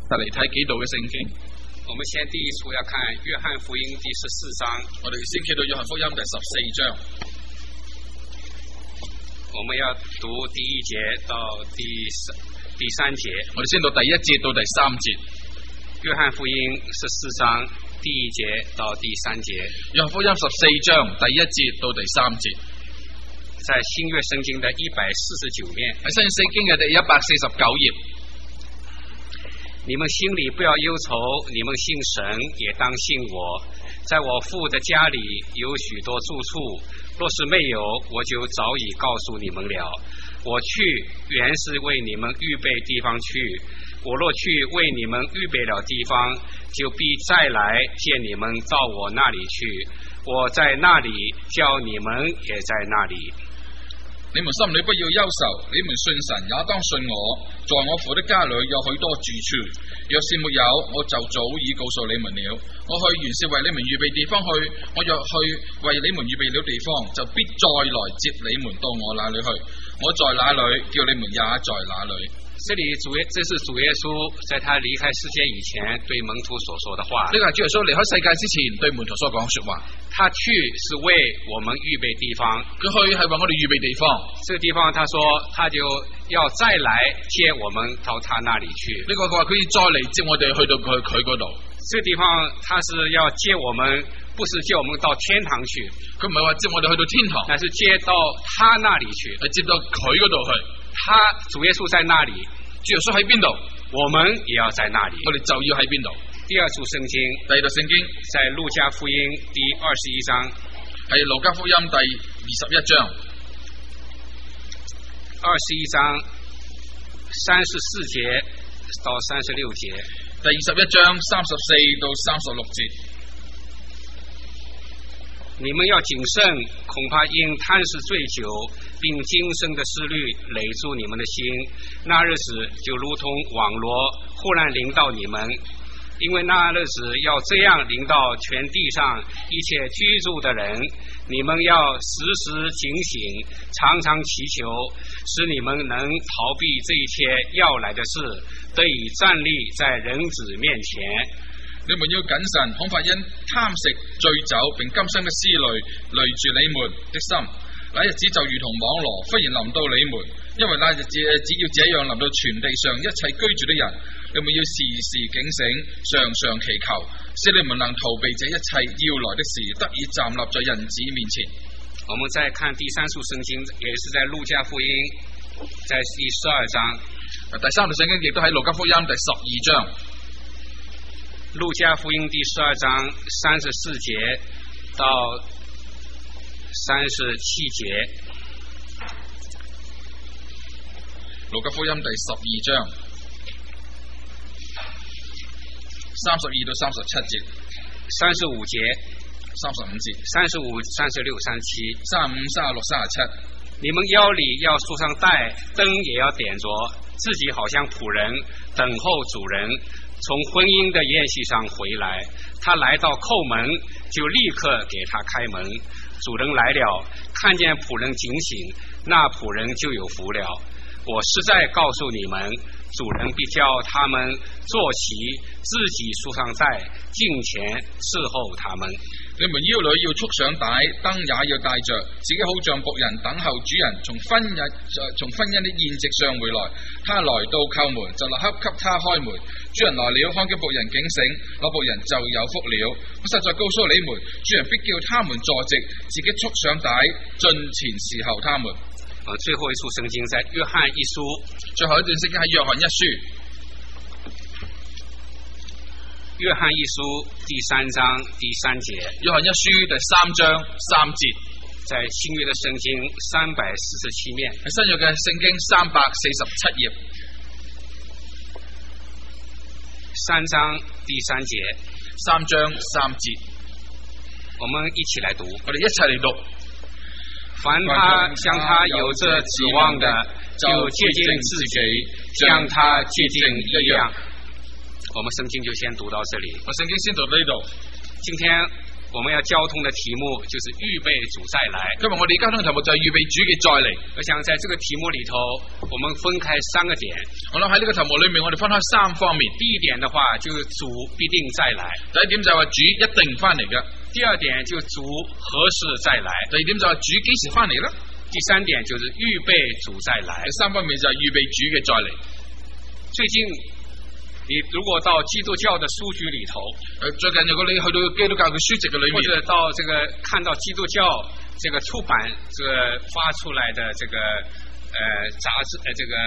嚟睇幾度嘅聖經。 我们先第一处要看约翰福音第14章， 我哋先睇到約翰福音第14章。 我们要读第1节到第3节。 我哋先到第1節到第3節。 约翰福音14章第1节到第3节。 約翰福音14章第1節到第3節。 在新約聖經的149面， 喺新約聖經嘅第149頁。 你們心裏不要憂愁，你們信神也當信我。在我父的家裏有許多住處，若是沒有，我就早已告訴你們了。我去原是為你們預備地方去，我若去為你們預備了地方，就必再來見你們到我那裏去。我在那裏，叫你們也在那裏。 你們心裏不要憂愁，你們信神也當信我。在我父的家裏有許多住處，若是沒有，我就早已告訴你們了。我去原是為你們預備地方去，我若去為你們預備了地方，就必再來接你們到我那裏去。我在哪裏，叫你們也在哪裏。 這是主耶穌在他離開世界以前對門徒所說的話。 呢個係主耶穌離開世界之前對門徒所講嘅說話。 他去是為我們預備地方， 佢去係為我哋預備地方。 這個地方他說他就要再來接我們到他那裏去。 呢個佢話佢要再嚟接我哋去到佢嗰度。 這個地方他是要接我們，不是接我們到天堂去。 佢唔係話接我哋去到天堂， 但是接到他那裏去， 係接到佢嗰度去。 他主耶穌在那裏， 主耶穌喺邊度， 我們也要在那裏。 我哋就要喺邊度。 第二處聖經， 第二度聖經在路加福音第21章， 係路加福音第21章 ，21章34節到36節， 第21章34到36節。 你們要謹慎，恐怕因貪食醉酒並今生的思慮累住你們的心，那日子就如同網羅忽然臨到你們。因為那日子要這樣臨到全地上一切居住的人，你們要時時警醒，常常祈求，使你們能逃避這一切要來的事，得以站立在人子面前。 你們要謹慎，恐怕因貪食醉酒並今生嘅思慮累住你們的心，那日子就如同網羅忽然臨到你們。因為那日子只要這樣臨到全地上一切居住的人，你們要時時警醒，常常祈求，使你們能逃避這一切要來的事，得以站立在人子面前。 我們再看第三處聖經，也是在路加福音，在第12章。 第三處聖經亦都喺路加福音第12章。 路加福音第12章34節到37節。 路加福音第12章32到37節 ，35節 ，35節 ，35、36、37，35、 36、37。 你們腰裏要束上帶，燈也要點着，自己好像僕人等候主人從婚姻的宴席上回來，他來到叩門，就立刻給他開門。主人來了，看見僕人警醒，那僕人就有福了。我實在告訴你們，主人必叫他們坐席，自己束上帶，進前伺候他們。 你們腰裏要束上帶，燈也要帶着，自己好像僕人等候主人從婚姻的宴席上回來。他來到叩門，就立刻給他開門。主人來了，看見僕人警醒，那僕人就有福了。我實在告訴你們，主人必叫他們坐席，自己束上帶，進前伺候他們。 最後一處聖經在約翰一書， 最後一段聖經喺約翰一書。 約翰一書第3章第3節， 約翰一書第3章3節， 在新約的聖經347面， 喺新約嘅聖經347頁 ，3章第3節 ，3章3節， 我們一起來讀， 我哋一齊嚟讀。 凡他向他有着指望的，就接近自己，將他接近一樣。我們聖經就先讀到這裏。 我聖經先讀到呢度。 今天我们要交通的题目就是预备主再来。 今日我哋交通嘅題目就係預備主嘅再嚟。 我想在這個題目裏頭，我們分開3個點。 我諗喺呢個題目裏面，我哋分開3方面。 第一點的話，就是主必定再來。 第一點就係話主一定翻嚟嘅。 第二點就主何時再來。 第二點就係主幾時翻嚟啦。 第三點就是預備主再來。 第3方面就係預備主嘅再嚟。 最近你如果到基督教的書局裏頭， 最近如果你去到基督教嘅書籍嘅裏面， 或者到這個看到基督教這個出版這個發出來的這個雜誌這個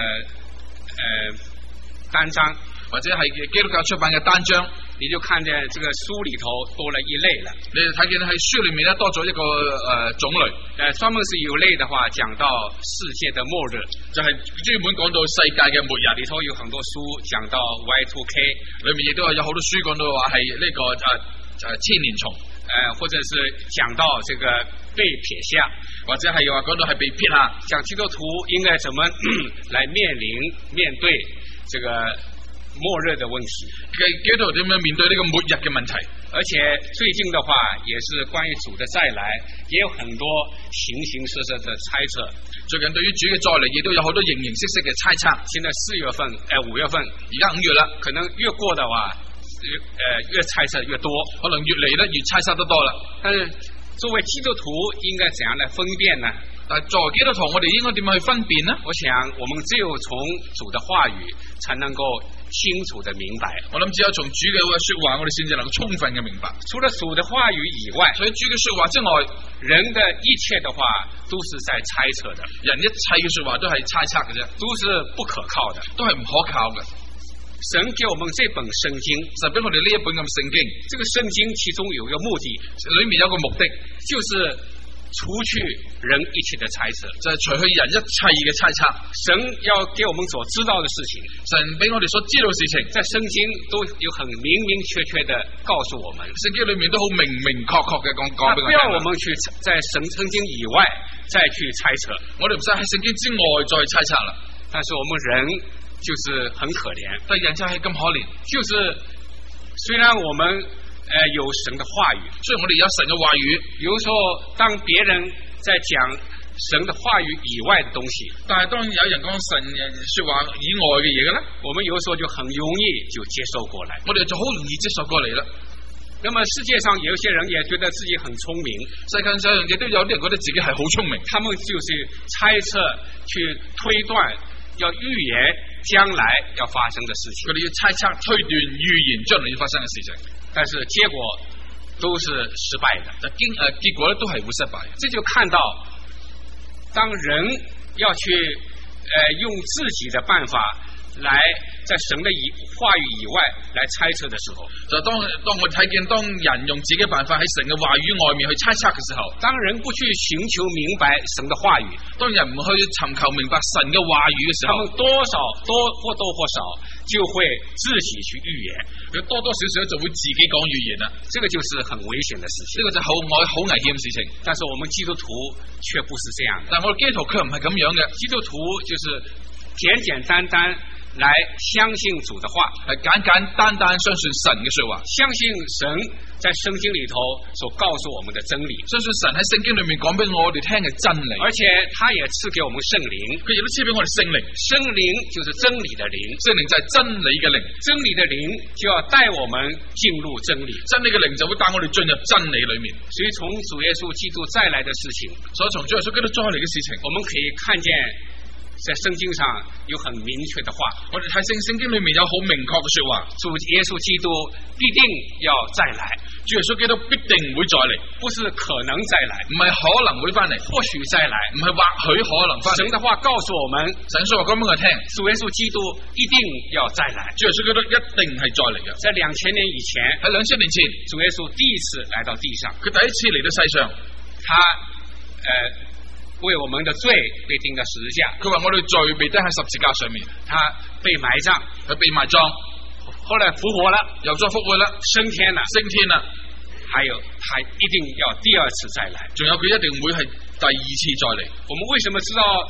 單張， 或者係基督教出版嘅單張， 你就看見這個書裏頭多了一類了。 你就睇見喺書裏面咧多咗一個種類。 專門是有類的話，講到世界的末日， 就係專門講到世界嘅末日。 裏頭有很多書講到 Y2K， 裏面亦都有好多書講到話係呢個千年蟲， 或者是講到這個被撇下， 或者係話講到係被撇下， 講基督徒應該怎麼來面對這個末日的問題， 基督徒點樣面對呢個末日嘅問題？ 而且最近的話，也是關於主的再來，也有很多形形色色的猜測。 最近對於主嘅再嚟，亦都有好多形形色色嘅猜測。 現在5月份， 而家5月啦， 可能越過的話，越猜測越多， 可能越嚟咧越猜測得多啦。 但是作為基督徒，應該怎樣來分辨呢？ 但係作為基督徒，我哋應該點樣去分辨呢？ 我想，我們只有從主的話語，才能夠清楚的明白。 我諗只有從主嘅說話，我哋先至能夠充分嘅明白。 除了主的話語以外， 除咗主嘅說話之外， 人的一切的話都是在猜測的。 人一切嘅說話都係猜測嘅啫， 都是不可靠的， 都係唔可靠嘅。 神給我們這本聖經， 神俾我哋呢一本咁聖經， 這個聖經其中有一個目的， 裏面有個目的， 就是除去人一切的猜測， 就係除去人一切嘅猜測。 神要給我們所知道的事情， 神俾我哋所知道嘅事情， 在聖經都有很明明確確的告訴我們。 聖經裏面都好明明確確嘅講俾我哋聽。 不要我們去在聖經以外再去猜測， 我哋唔使喺聖經之外再猜測啦。 但是我們人就是很可憐， 但人就係咁可憐， 就是雖然我們有神的話語， 雖然我哋有神嘅話語， 有時候當別人在講神的話語以外的東西， 但係當有人講神說話以外嘅嘢嘅咧， 我們有時候就很容易就接受過來， 我哋就好容易接受過嚟啦。 那麼世界上有些人也覺得自己很聰明， 世界上亦都有啲人覺得自己係好聰明， 他們就是猜測去推斷，要預言將來要發生的事情， 佢哋要猜測推斷預言將來要發生嘅事情， 但是結果都是失敗的， 結果咧都係會失敗。 這就看到當人要去用自己的辦法來在神的話語以外來猜測的時候， 就當我睇見當人用自己嘅辦法喺神嘅話語外面去猜測嘅時候， 當人不去尋求明白神的話語， 當人唔去尋求明白神嘅話語嘅時候， 他們多或少就會自己去預言， 佢多少就會自己講預言啦。 這個就是很危險的事情， 呢個就好危險嘅事情。 但是我們基督徒卻不是這樣的， 但我哋基督徒卻唔係咁樣嘅， 基督徒就是簡簡單單來相信主的話， 係簡簡單單相信神嘅說話， 相信神在聖經裏頭所告訴我們的真理， 相信神喺聖經裏面講俾我哋聽嘅真理， 而且他也賜給我們聖靈， 佢亦都賜俾我哋聖靈。 聖靈就是真理的靈， 聖靈就係真理嘅靈， 真理的靈就要帶我們進入真理， 真理嘅靈就會帶我哋進入真理裏面。 所以從主耶穌基督再來的事情， 所以從主耶穌基督再來嘅事情， 我們可以看見在聖經上有很明確的話， 我哋睇聖經裏面有好明確嘅說話， 主耶穌基督必定要再來， 主耶穌基督必定會再嚟， 不是可能再來， 唔係可能會翻嚟， 或許再來， 唔係或許可能翻嚟。 神的話告訴我們， 神說話講俾我聽， 主耶穌基督一定要再來， 主耶穌基督一定係再嚟嘅。 在2000年以前， 喺2000年前， 主耶穌第一次來到地上， 佢第一次嚟到世上， 他為我們的罪被釘在十字架， 佢話我哋罪被釘喺十字架上面， 他被埋葬， 佢被埋葬， 後來復活了， 又再復活啦， 升天了，還有他一定要第二次再來， 仲有佢一定會係第二次再嚟。 我們為什麼知道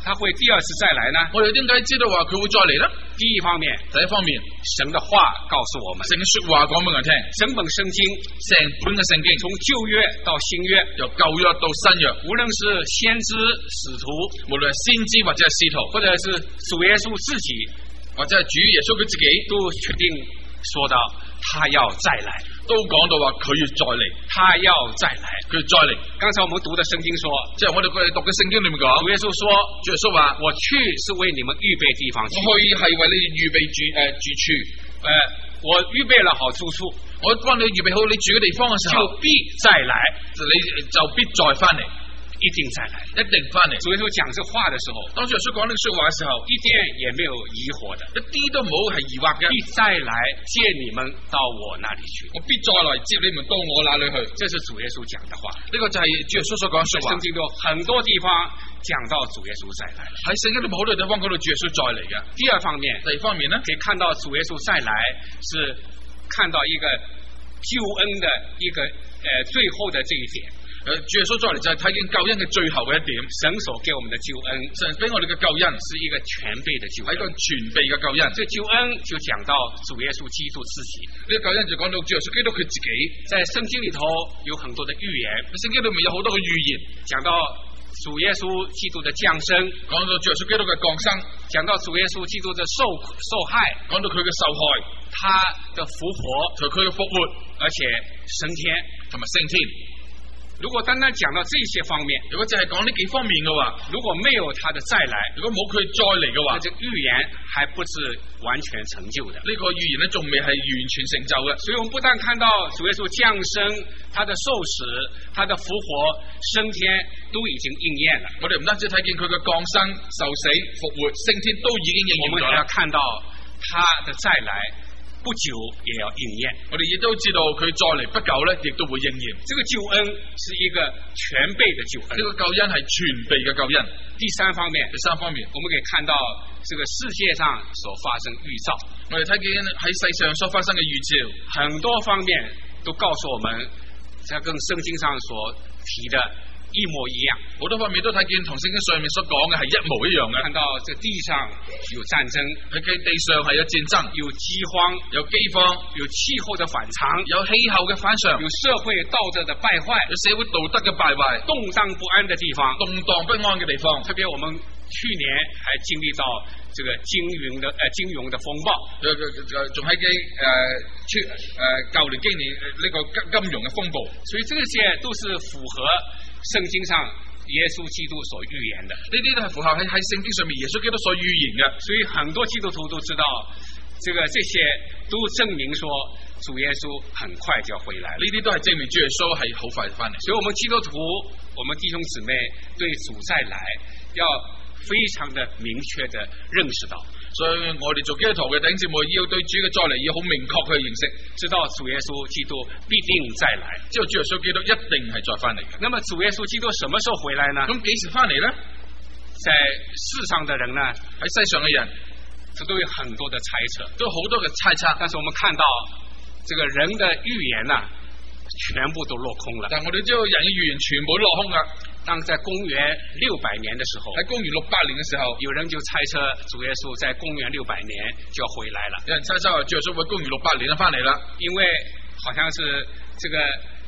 他會第二次再來呢？ 我哋點解知道話佢會再嚟呢？ 第一方面， 第一方面， 神的話告訴我們， 神嘅說話講俾我聽， 整本聖經， 成本嘅聖經， 從舊約到新約， 由舊約到新約， 無論是先知、使徒， 無論係先知或者係使徒， 或者是主耶穌自己， 或者係主耶穌佢自己， 都確定說到他要再來， 都講到話佢要再嚟， 他要再來， 佢要再嚟。 剛才我們讀的聖經說， 即係我哋讀嘅聖經裏面講， 主耶穌說， 主耶穌話， 我去是為你們預備地方去， 我去係為你預備住處， 我預備了好住處， 我幫你預備好你住嘅地方嘅時候， 就必再來， 你就必再翻嚟。 一定再來， 一定翻嚟。 主耶穌講這話的時候， 當主耶穌講呢個說話嘅時候， 一點也沒有疑惑的， 一啲都冇係疑惑嘅。 必再來接你們到我那裏去， 我必再來接你們到我那裏去。 這是主耶穌講的話， 呢個就係主耶穌所講嘅說話。 聖經中很多地方講到主耶穌再來， 喺聖經裏面好多地方講到主耶穌再嚟嘅。 第二方面， 第二方面呢， 可以看到主耶穌再來是看到一個救恩的一個最後的這一點。 主耶穌再嚟就係睇見救恩嘅最後嘅一點， 神所給我們的救恩， 神俾我哋嘅救恩是一個全備的救恩， 係一個全備嘅救恩。 這救恩就講到主耶穌基督自己， 呢個救恩就講到主耶穌基督佢自己。 在聖經裏頭有很多的預言， 聖經裏面有好多嘅預言， 講到主耶穌基督的降生， 講到主耶穌基督嘅降生， 講到主耶穌基督的受害， 講到佢嘅受害， 他的復活， 同佢嘅復活， 而且升天同埋升天。 如果單單講到這些方面， 如果淨係講呢幾方面嘅話， 如果沒有他的再來， 如果冇佢再嚟嘅話， 這預言還不是完全成就的。 呢個預言呢仲未係完全成就嘅。 所以我們不但看到主耶穌降生，他的受死，他的復活、升天都已經應驗了。 我哋唔單止睇見佢嘅降生、受死、復活、升天都已經應驗咗啦。 我們還要看到他的再來不久也要應驗， 我哋亦都知道佢再嚟不久咧，亦都會應驗。 這個救恩是一個全備的救恩， 呢個救恩係全備嘅救恩。 第三方面，我們可以看到這個世界上所發生預兆， 我哋睇見喺世上所發生嘅預兆， 很多方面都告訴我們，這跟聖經上所提的一模一樣， 好多方面都睇見同聖經上面所講嘅係一模一樣嘅。 看到這地上有戰爭， 喺地上係有戰爭， 有饑荒， 有饑荒， 有氣候的反常， 有氣候嘅反常， 有社會道德的敗壞， 有社會道德嘅敗壞， 動盪不安的地方， 動盪不安嘅地方。 特別我們去年還經歷到這個金融的風暴， 仲喺舊年經歷呢個金融嘅風暴， 所以這些都是符合聖經上耶穌基督所預言的， 呢啲都係符合喺聖經上面耶穌基督所預言嘅。 所以很多基督徒都知道，這些都證明說主耶穌很快就要回來了。 呢啲都係證明主耶穌係好快就翻嚟。 所以我們基督徒，我們弟兄姊妹對主再來要非常的明確的認識到， 所以我哋做基督徒嘅弟兄姊妹要對主嘅再嚟要好明確去認識， 知道主耶穌基督必定再來， 知道主耶穌基督一定係再翻嚟嘅。 那麼主耶穌基督什麼時候回來呢？ 咁幾時翻嚟呢？ 在世上的人呢， 喺世上嘅人， 這都有很多的猜測， 都好多嘅猜測。 但是我們看到這個人的預言呢，全部都落空了。 但我哋知道人嘅預言全部都落空啦。 當在公元600年的時候， 喺公元600年嘅時候， 有人就猜測主耶穌在公元600年就要回來了。 有人猜測話主耶穌會公元600年就翻嚟啦， 因為好像是這個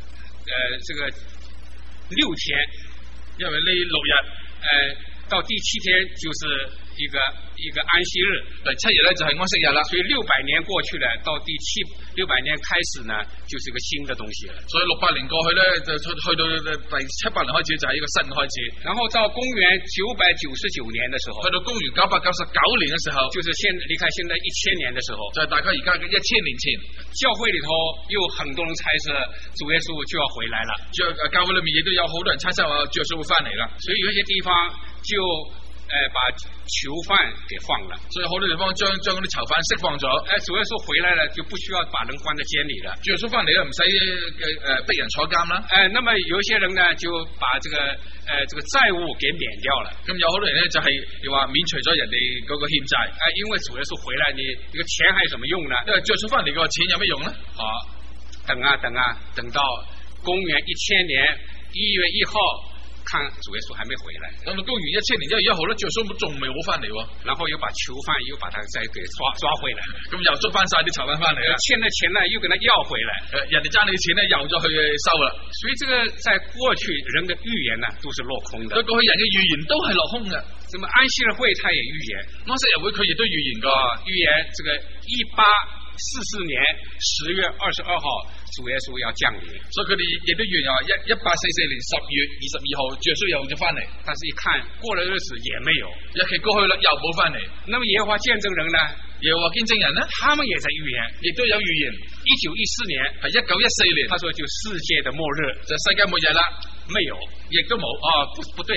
6天， 因為呢6日， 到第7天就是一個安息日， 第7日咧就係安息日啦。 所以600年過去了，到第600年開始呢，就是一個新的東西了。 所以600年過去咧，就去到第700年開始就係一個新嘅開始。 然後到公元999年的時候， 去到公元999年嘅時候， 就是離開現在1000年的時候， 就係大概而家嘅1000年前， 教會裏頭有很多人猜測主耶穌就要回來了。 教會裏面亦都有好多人猜測話主耶穌會翻嚟啦。 所以有些地方就把囚犯給放了， 所以好多地方將嗰啲囚犯釋放咗。 主耶穌回來了，就不需要把人關在監裏了。 主耶穌翻嚟啦，唔使逼人坐監啦。 那麼有些人呢，就把這個債務給免掉了。 咁有好多人呢，就係話免除咗人哋嗰個欠債。 因為主耶穌回來，你這個錢還有什麼用呢？ 因為主耶穌翻嚟個錢有咩用呢？ 好，等到公元1000年1月1號。 看主耶稣还没回来， 等到公元1000年1月1號咧，主耶穌仲未好翻嚟喎， 然後又把囚犯又把他再給抓回來， 咁又捉翻晒啲囚犯翻嚟啦， 欠的錢呢又給他要回來， 人哋爭你嘅錢咧又再去收啦。 所以這個在過去人的預言呢都是落空的。 過去人嘅預言都係落空嘅。 咁麼安息日會他也預言， 安息日會佢亦都預言㗎， 預言這個1844年10月22號主耶穌要降臨， 所以佢哋亦都預言話1844年10月22號主耶穌又要翻嚟。 但是一看過了日子也沒有， 日期過去啦又冇翻嚟。 那麼耶和華見證人呢？ 耶和華見證人呢？他們也在預言，亦都有預言。 1914年係 1914年， 他說就世界的末日， 就世界末日啦。 沒有， 亦都冇。 不對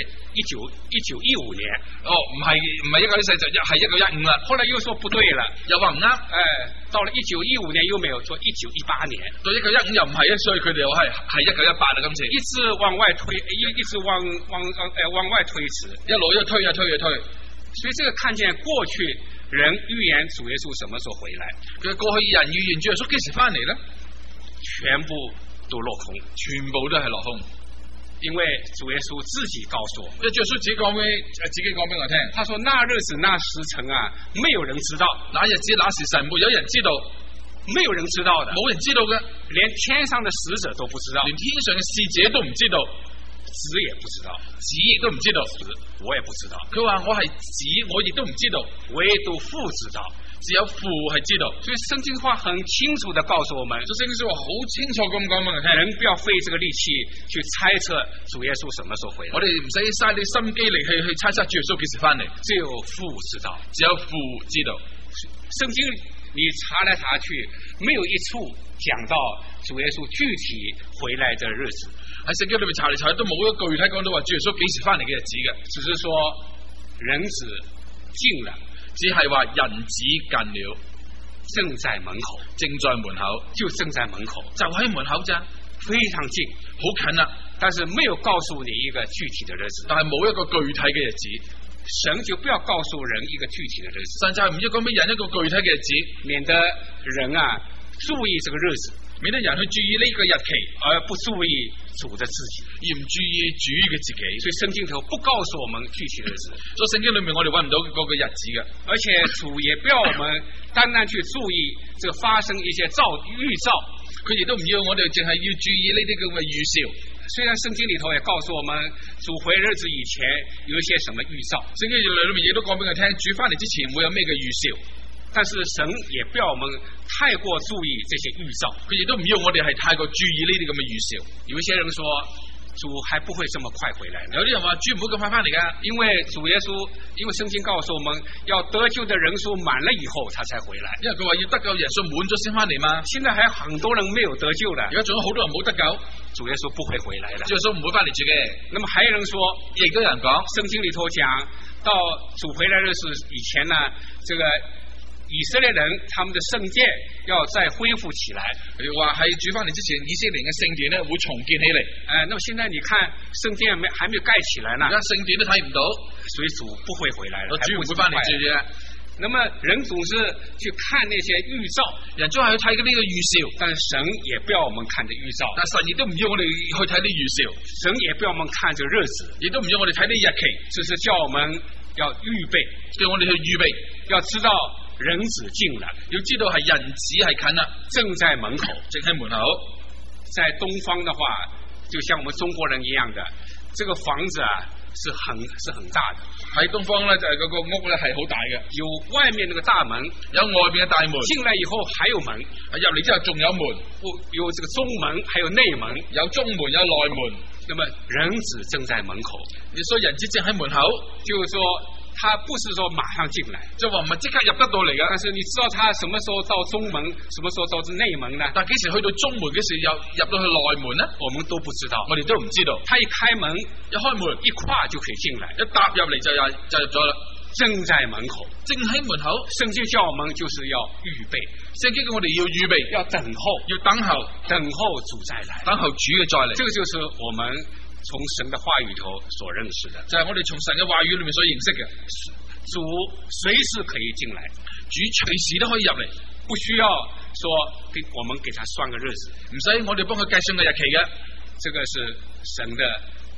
，1915年。 唔係1914就係1915啦。 後來又說不對了， 又話唔啱。 到了1915年又沒有，說1918年。 到1915又唔係啊，所以佢哋又係1918啦。今次一直往外推，一直往外推遲， 一路又推啊推啊推。 所以這個看見過去人預言主耶穌什麼時候回來， 佢過去人預言主耶穌幾時翻嚟呢？ 全部都落空， 全部都係落空。 因為主耶穌自己告訴我， 因為主耶穌自己講俾我聽， 他說那日子那時辰啊，沒有人知道， 那日子那時辰沒有人知道， 沒有人知道的， 冇人知道嘅， 連天上的使者都不知道， 連天上嘅使者都唔知道， 子也不知道， 子亦都唔知道， 我也不知道。 佢話我係子，我亦都唔知道， 唯獨父知道， 只有父係知道。 所以聖經話很清楚地告訴我們， 所以聖經話好清楚咁講俾我聽， 人不要費這個力氣去猜測主耶穌什麼時候回來。 我哋唔使嘥啲心機力去猜測主耶穌幾時翻嚟， 只有父知道， 只有父知道。 聖經你查來查去，沒有一處講到主耶穌具體回來的日子。 喺聖經裏面查嚟查去都冇一個具體講到話主耶穌幾時翻嚟嘅日子嘅， 只是說人子近了， 只係話人子近了， 正在門口， 正在門口， 就正在門口， 就喺門口咋， 非常近， 好近啦。 但是沒有告訴你一個具體的日子， 但係冇一個具體嘅日子， 神就不要告訴人一個具體的日子， 神就係唔要講俾人一個具體嘅日子， 免得人啊注意這個日子， 免得人去注意呢個日期， 而不注意主的自己， 而唔注意主嘅自己。 所以聖經頭不告訴我們具體的日子， 所以聖經裏面我哋揾唔到嗰個日子嘅。 而且主也不要我們單單去注意這發生一些預兆， 佢亦都唔要我哋淨係要注意呢啲咁嘅預兆。 雖然聖經裏頭也告訴我們主回日子以前有一些什麼預兆， 聖經裏面亦都講俾我聽，主翻嚟之前會有咩嘅預兆。 但是神也不要我們太過注意這些預兆， 佢亦都唔要我哋係太過注意呢啲咁嘅預兆。 有一些人說主還不會這麼快回來， 有啲人話主唔會咁快翻嚟噶， 因為主耶穌，因為聖經告訴我們要得救的人數滿了以後他才回來， 因為佢話要得救人數滿咗先翻嚟嘛。 現在還有很多人沒有得救的， 而家仲有好多人冇得救， 主耶穌不會回來的， 主耶穌唔會翻嚟住嘅。 那麼還有人說， 亦都有人講聖經裏頭講到主回來的日子以前呢，這個以色列人他們的聖殿要再恢復起來， 話係主翻嚟之前，以色列嘅聖殿呢會重建起嚟。 那麼現在你看聖殿還沒有蓋起來呢， 而家聖殿都睇唔到， 所以主不會回來了， 主唔會翻嚟住嘅。 那麼人總是去看那些預兆， 人總係去睇嗰啲嘅預兆， 但神也不要我們看這預兆， 但神亦都唔要我哋去睇啲預兆， 神也不要我們看這個日子， 亦都唔要我哋睇啲日期， 只是叫我們要預備， 叫我哋去預備， 要知道人子近了， 要知道係人子係近啦， 正在門口， 正喺門口。 在東方的話，就像我們中國人一樣的，這個房子啊是很大的。 喺東方咧就係嗰個屋咧係好大嘅， 有外面那個大門， 有外邊嘅大門， 進來以後還有門， 入嚟之後仲有門， 有這個中門，還有內門， 有中門有內門。 那麼人子正在門口， 所以人子正喺門口， 就是說他不是說馬上進來， 就話唔係即刻入得到嚟嘅。 但是你知道他什麼時候到中門，什麼時候到內門呢？ 但幾時去到中門，幾時又入到去內門呢？ 我們都不知道， 我哋都唔知道。 他一開門， 一開門， 一跨就可以進來， 一踏入嚟就入咗啦。 正在門口， 正喺門口。 聖經叫我們就是要預備， 聖經叫我哋要預備， 要等候，等候主再來， 等候主嘅再嚟。 這個就是我們從神的話語頭所認識的， 就係我哋從神嘅話語裏面所認識嘅。 主隨時可以進來， 主隨時都可以入嚟， 不需要說我們給他算個日子， 唔使我哋幫佢計算個日期嘅。 這個是神的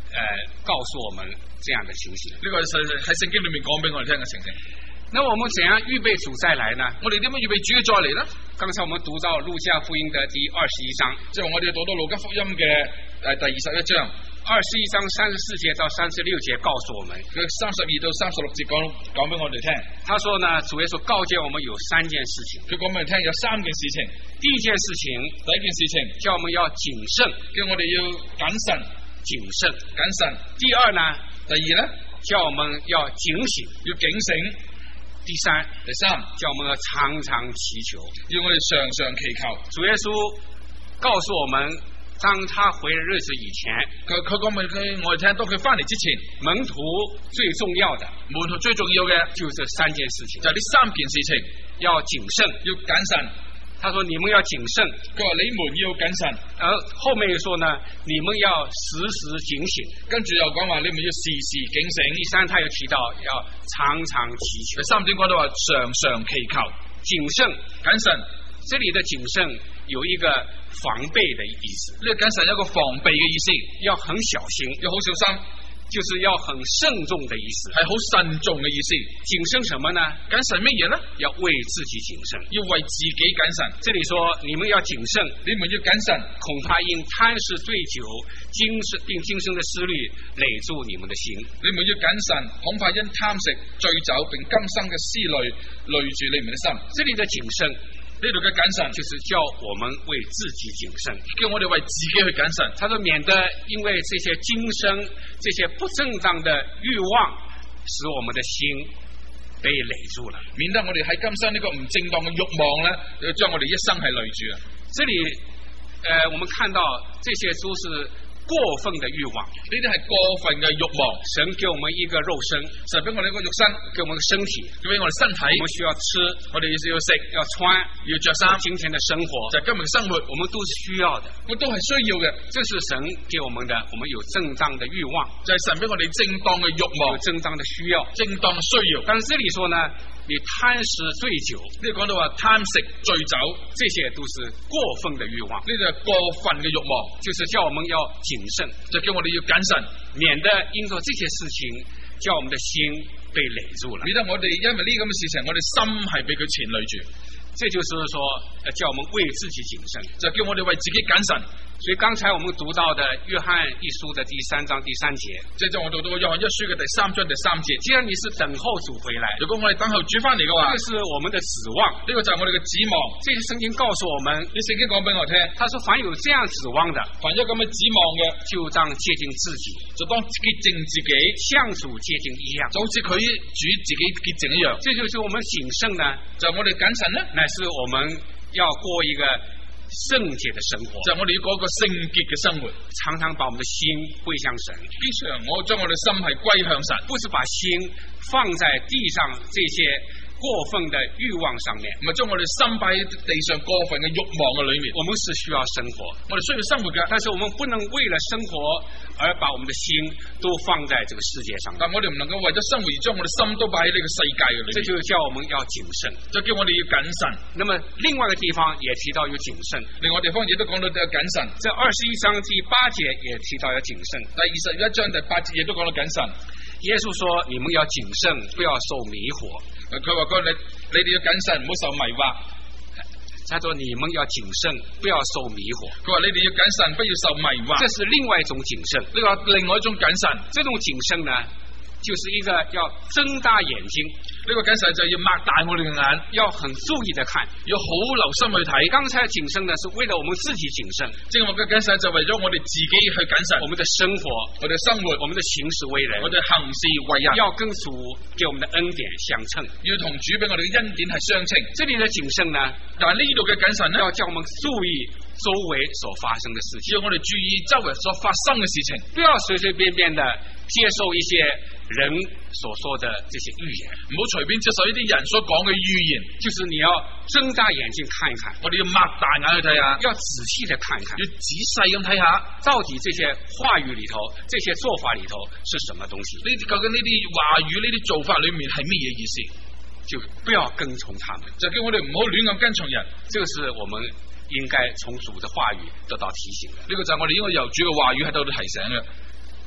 告诉我们这样的情形。 呢個喺聖經裏面講俾我哋聽嘅情形。 那我们怎样预備主再來呢？ 我哋點樣預備主嘅再嚟呢？ 剛才我們讀到路加福音的第21章， 即係我哋讀到路加福音嘅第21章 ，21章34節到36節告訴我們， 佢32到36節講俾我哋聽。 他說呢，主耶穌告誡我們有3件事情。 佢講俾我哋聽有3件事情。 第一件事情， 第一件事情叫我們要謹慎， 叫我哋要謹慎。 謹慎。第二呢？ 第二呢？ 叫我們要警醒， 要警醒。 第三，叫我們要常常祈求， 要我哋常常祈求。 主耶穌告訴我們，當他回日子以前， 佢講俾我哋聽，當佢翻嚟之前， 門徒最重要的， 嘅就這3件事情， 就係呢3件事情， 要謹慎， 要謹慎。 他說你們要謹慎， 佢話你們要謹慎。 而後面又說呢，你們要時時警醒， 跟住又講話你們要時時警醒。 第三，他又提到要常常祈求。 第3點講到話常常祈求。 謹慎， 謹慎。 這裡的謹慎有一個防備的意思。 呢個謹慎有一個防備嘅意思， 要很小心， 要好小心。 就是要很慎重的意思， 係好慎重嘅意思。 謹慎什麼呢？ 謹慎乜嘢呢？ 要為自己謹慎， 要為自己謹慎。 這裡說你們要謹慎， 你們要謹慎， 恐怕因貪食醉酒、並今生的思慮累住你們的心。 你們要謹慎，恐怕因貪食醉酒並今生嘅思慮累住你們的心。 這裡的謹慎， 呢度嘅謹慎就是叫我們為自己謹慎， 叫我哋為自己去謹慎。 他說免得因為這些今生這些不正當的欲望，使我們的心被累住了， 免得我哋喺今生呢個唔正當嘅欲望咧，將我哋一生係累住啊。 這裡我們看到這些都是過分的欲望， 呢啲係過分嘅欲望。 神給我們一個肉身， 神俾我哋一個肉身， 給我們身體， 俾我哋身體， 我們需要吃， 我哋要食， 要穿， 要着衫。 今天的生活， 就係今日嘅生活， 我們都是需要的， 我都係需要嘅。 這是神給我們的，我們有正當的欲望， 就係神俾我哋正當嘅欲望， 有正當的需要， 正當需要。 但是這裡說呢，你貪食醉酒， 呢講到話貪食醉酒， 這些都是過分的欲望， 呢就係過分嘅欲望， 就是叫我們要謹慎， 就叫我哋要謹慎， 免得因着這些事情，叫我們的心被累住了。 免得我哋因為呢咁嘅事情，我哋心係俾佢纏累住。 這就是說，叫我們為自己謹慎， 就叫我哋為自己謹慎。 所以剛才我們讀到的約翰一書的第3章第3節， 即係我讀到約翰一書嘅第3章第3節。 既然你是等候主回來， 如果我哋等候主翻嚟嘅話， 這是我們的指望， 呢個就係我哋嘅指望。 這些聖經告訴我們， 啲聖經講俾我聽， 他說凡有這樣指望的， 凡有咁嘅指望嘅， 就當接近自己， 就當潔淨自己， 像主潔淨一樣， 就好似佢主自己潔淨一樣。 這就是我們謹慎呢， 就我哋謹慎呢， 乃是我們要過一個聖潔的生活， 就我哋要過一個聖潔嘅生活， 常常把我們的心歸向神。 經常我將我哋心係歸向神， 不是把心放在地上這些過分的欲望上面， 唔係將我哋心擺喺地上過分嘅欲望嘅裏面。 我們是需要生活， 我哋需要生活嘅， 但是我們不能為了生活而把我們的心都放在這個世界上。 但我哋唔能夠為咗生活而將我哋心都擺喺呢個世界嘅裏面。 這就叫我們要謹慎， 就叫我哋要謹慎。 那麼另外一個地方也提到有謹慎， 另外地方亦都講到要謹慎。 這21章第8節也提到要謹慎， 第21章第8節亦都講到謹慎。 耶穌說：你們要謹慎，不要受迷惑。 佢話你哋要謹慎，唔好受迷惑。 他說：你們要謹慎，不要受迷惑。 佢話你哋要謹慎，不要受迷惑。 這是另外一種謹慎， 呢個另外一種謹慎。 這種謹慎呢，就是一個要睜大眼睛， 呢個謹慎就要擘大我哋嘅眼， 要很注意的看， 要好留心去睇。 剛才謹慎呢，是為了我們自己謹慎， 正我嘅謹慎就為咗我哋自己去謹慎。 我們的生活， 我哋生活， 我們的行事為人， 我哋行事為人， 要跟主給我們的恩典相稱， 要同主俾我哋嘅恩典係相稱。 這裡的謹慎呢， 但係呢度嘅謹慎呢， 要叫我們注意周圍所發生的事情， 要我哋注意周圍所發生嘅事情， 不要隨隨便便的接受一些人所說的這些預言， 唔好隨便接受呢啲人所講嘅預言。 就是你要睜大眼睛看一看， 我哋要擘大眼去睇下， 要仔細的看一看， 要仔細咁睇下， 到底這些話語裏頭、這些做法裏頭是什麼東西？ 呢啲究竟呢啲話語、呢啲做法裏面係乜嘢意思？ 就不要跟從他們， 就叫我哋唔好亂咁跟從人。 這個是我們應該從主的話語得到提醒的。 呢個就係我哋應該由主嘅話語喺度提醒嘅。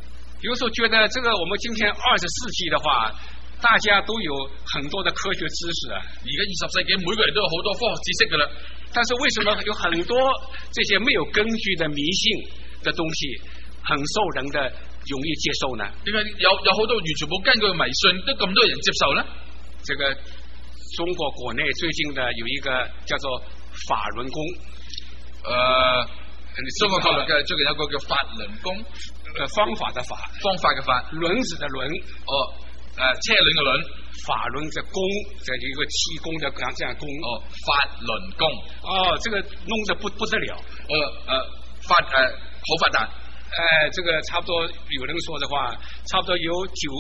有时候觉得这个我们今天20世纪的话，大家都有很多的科学知识啊。 而家20世紀每個人都有好多科學知識㗎啦， 但是为什么有很多这些没有根据的迷信的东西，很受人的容易接受呢？ 點解有好多完全冇根據嘅迷信都咁多人接受呢？ 这个中国国内最近的有一个叫做法轮功， 中國大陸嘅最近有個叫法輪功， 方法的法， 方法嘅法， 轮子的轮， 車輪嘅輪， 法輪的功，这一个气功的这样功， 法輪功， 这个弄得不得了， 好發達。 这个差不多有人说的话，差不多有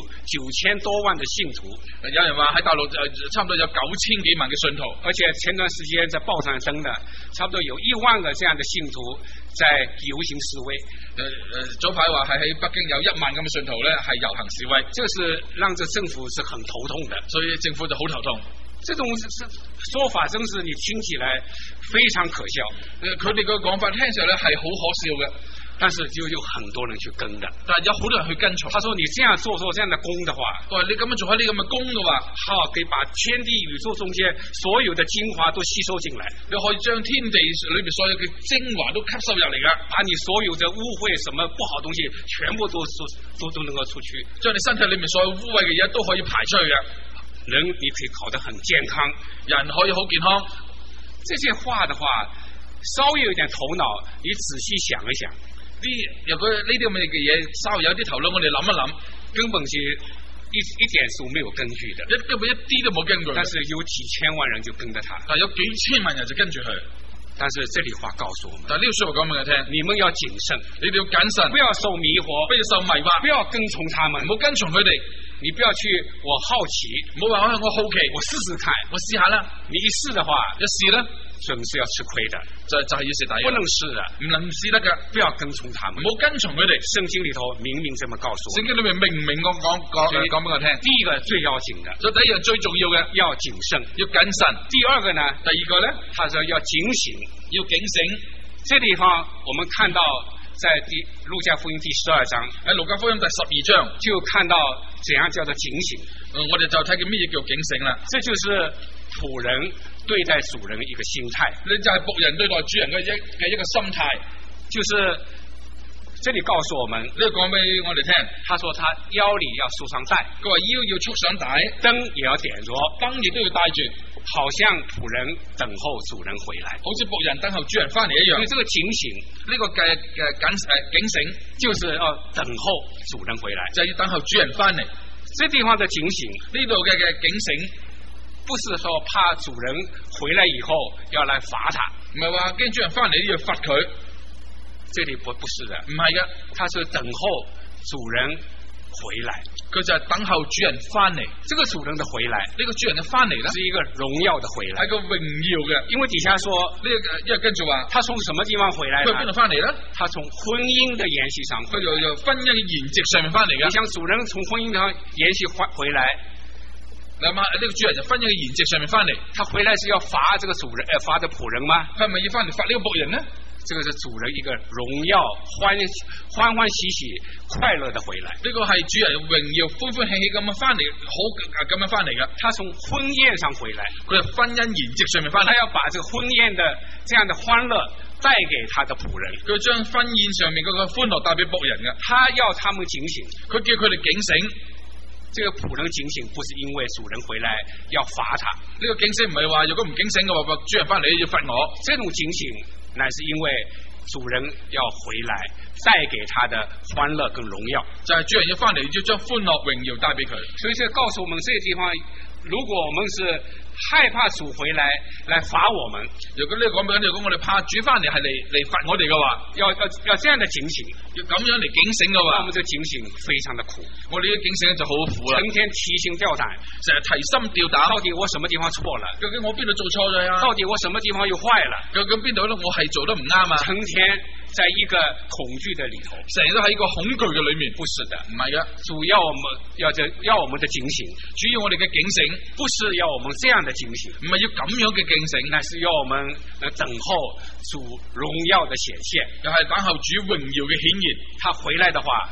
9000多万的信徒。 有人話喺大陸差唔多有9000幾萬嘅信徒， 而且前段時間在報上登的，差不多有1萬個這樣的信徒在遊行示威。 早排話係喺北京有1萬咁嘅信徒咧，係遊行示威， 這是讓這政府是很頭痛的， 所以政府就好頭痛。 這種說法真是你聽起來非常可笑。 佢哋嘅講法聽上咧係好可笑嘅。 但是就有很多人去跟的， 但係有好多人去跟從。 他說你這樣做這樣的功的話， 你咁樣做開呢咁嘅功嘅話， 可以把天地宇宙中間所有的精華都吸收進來， 你可以將天地裏面所有嘅精華都吸收入嚟噶， 把你所有的污穢什麼不好東西全部都能夠出去， 將你身體裏面所有污穢嘅嘢都可以排出去嘅， 人你可以搞得很健康， 人可以好健康。 這些話的話，稍微有點頭腦，你仔細想一想。 如果呢啲咁嘅嘢稍微有啲頭腦，我哋諗一諗， 根本是一點是沒有根據的， 根本一啲都冇根據。 但是有幾千萬人就跟着他， 但有幾千萬人就跟住佢。 但是這裏話告訴我們， 但呢個說話講俾我聽， 你們要謹慎， 你哋要謹慎， 不要受迷惑， 不要受迷惑， 不要跟從他們， 唔好跟從佢哋。 你不要去我好奇， 唔好話我好奇， 我試試看， 我試下啦。 你一試的話， 一試咧， 準是要吃虧的， 就係要蝕底， 不能試的， 唔能試得噶， 不要跟從他們， 唔好跟從佢哋。 聖經裏頭明明這麼告訴我， 聖經裏面明明講俾我聽。 第一個最要緊的， 所以第一樣最重要嘅要謹慎， 要謹慎。 第二個呢， 第二個咧， 他說要警醒， 要警醒。 這地方我們看到在路加福音第12章， 喺路加福音第12章就看到怎樣叫做警醒。 我哋就睇見咩嘢叫警醒啦。 這就是僕人對待主人一個心態， 你就係僕人對待主人嘅一個心態。 就是這裡告訴我們， 呢個講俾我哋聽。 他說他腰裡要束上帶， 佢話腰要束上帶， 燈也要點着， 燈亦都要帶住， 好像僕人等候主人回來， 好似僕人等候主人翻嚟一樣。 所以這個警醒， 呢個警醒就是要等候主人回來， 就係要等候主人翻嚟。 這地方的警醒， 呢度嘅警醒， 不是說怕主人回來以後要來罰他， 唔係話驚主人翻嚟要罰佢。 這裡不是的， 唔係嘅， 他是等候主人回來， 佢就係等候主人翻嚟。 這個主人的回來， 呢個主人嘅翻嚟咧， 是一個榮耀的回來， 係個榮耀嘅。 因為底下說呢個，因為跟住話， 他從什麼地方回來？ 佢邊度翻嚟咧？ 他從婚姻的筵席上， 佢由婚姻嘅筵席上面翻嚟嘅。 你想主人從婚姻上筵席回來， 那麼呢個主人就婚姻嘅筵席上面翻嚟， 他回來是要罰這個主人，罰這僕人嗎？ 佢係咪要翻嚟罰呢個僕人呢？ 這個是主人一個榮耀歡喜喜快樂的回來， 呢個係主人榮耀歡歡喜喜咁樣翻嚟，好咁樣翻嚟嘅。 他從婚宴上回來， 佢係婚姻筵席上面翻嚟， 他要把這個婚宴的這樣的歡樂帶給他的僕人， 佢將婚宴上面嗰個歡樂帶俾僕人嘅。 他要他們警醒， 佢叫佢哋警醒。 這個僕人警醒不是因為主人回來要罰他， 呢個警醒唔係話如果唔警醒嘅話，主人翻嚟要罰我。 這種警醒乃是因為主人要回來帶給他的歡樂跟榮耀， 就係主人要翻嚟要將歡樂榮耀帶俾佢。 所以這告訴我們這個地方，如果我們是害怕主回來罰我們， 如果呢個講俾我哋講，我哋怕主翻嚟係嚟罰我哋嘅話， 要這樣的警醒， 要咁樣嚟警醒嘅話， 我們這個警醒非常的苦。 我哋嘅警醒就好苦啦， 成天提心吊膽， 成日提心吊膽。 到底我什麼地方錯了？ 究竟我邊度做錯咗啊？ 到底我什麼地方又壞了？ 究竟邊度咧我係做得唔啱啊？ 成天在一個恐懼的裏頭， 成日都喺一個恐懼嘅裏面。 不是的， 唔係嘅， 主要我們的警醒， 主要我哋嘅警醒， 不是要我們這樣的警醒， 唔係要咁樣嘅警醒， 乃是要我們等候主榮耀的顯現， 又係等候主榮耀嘅顯現。 他回來的話，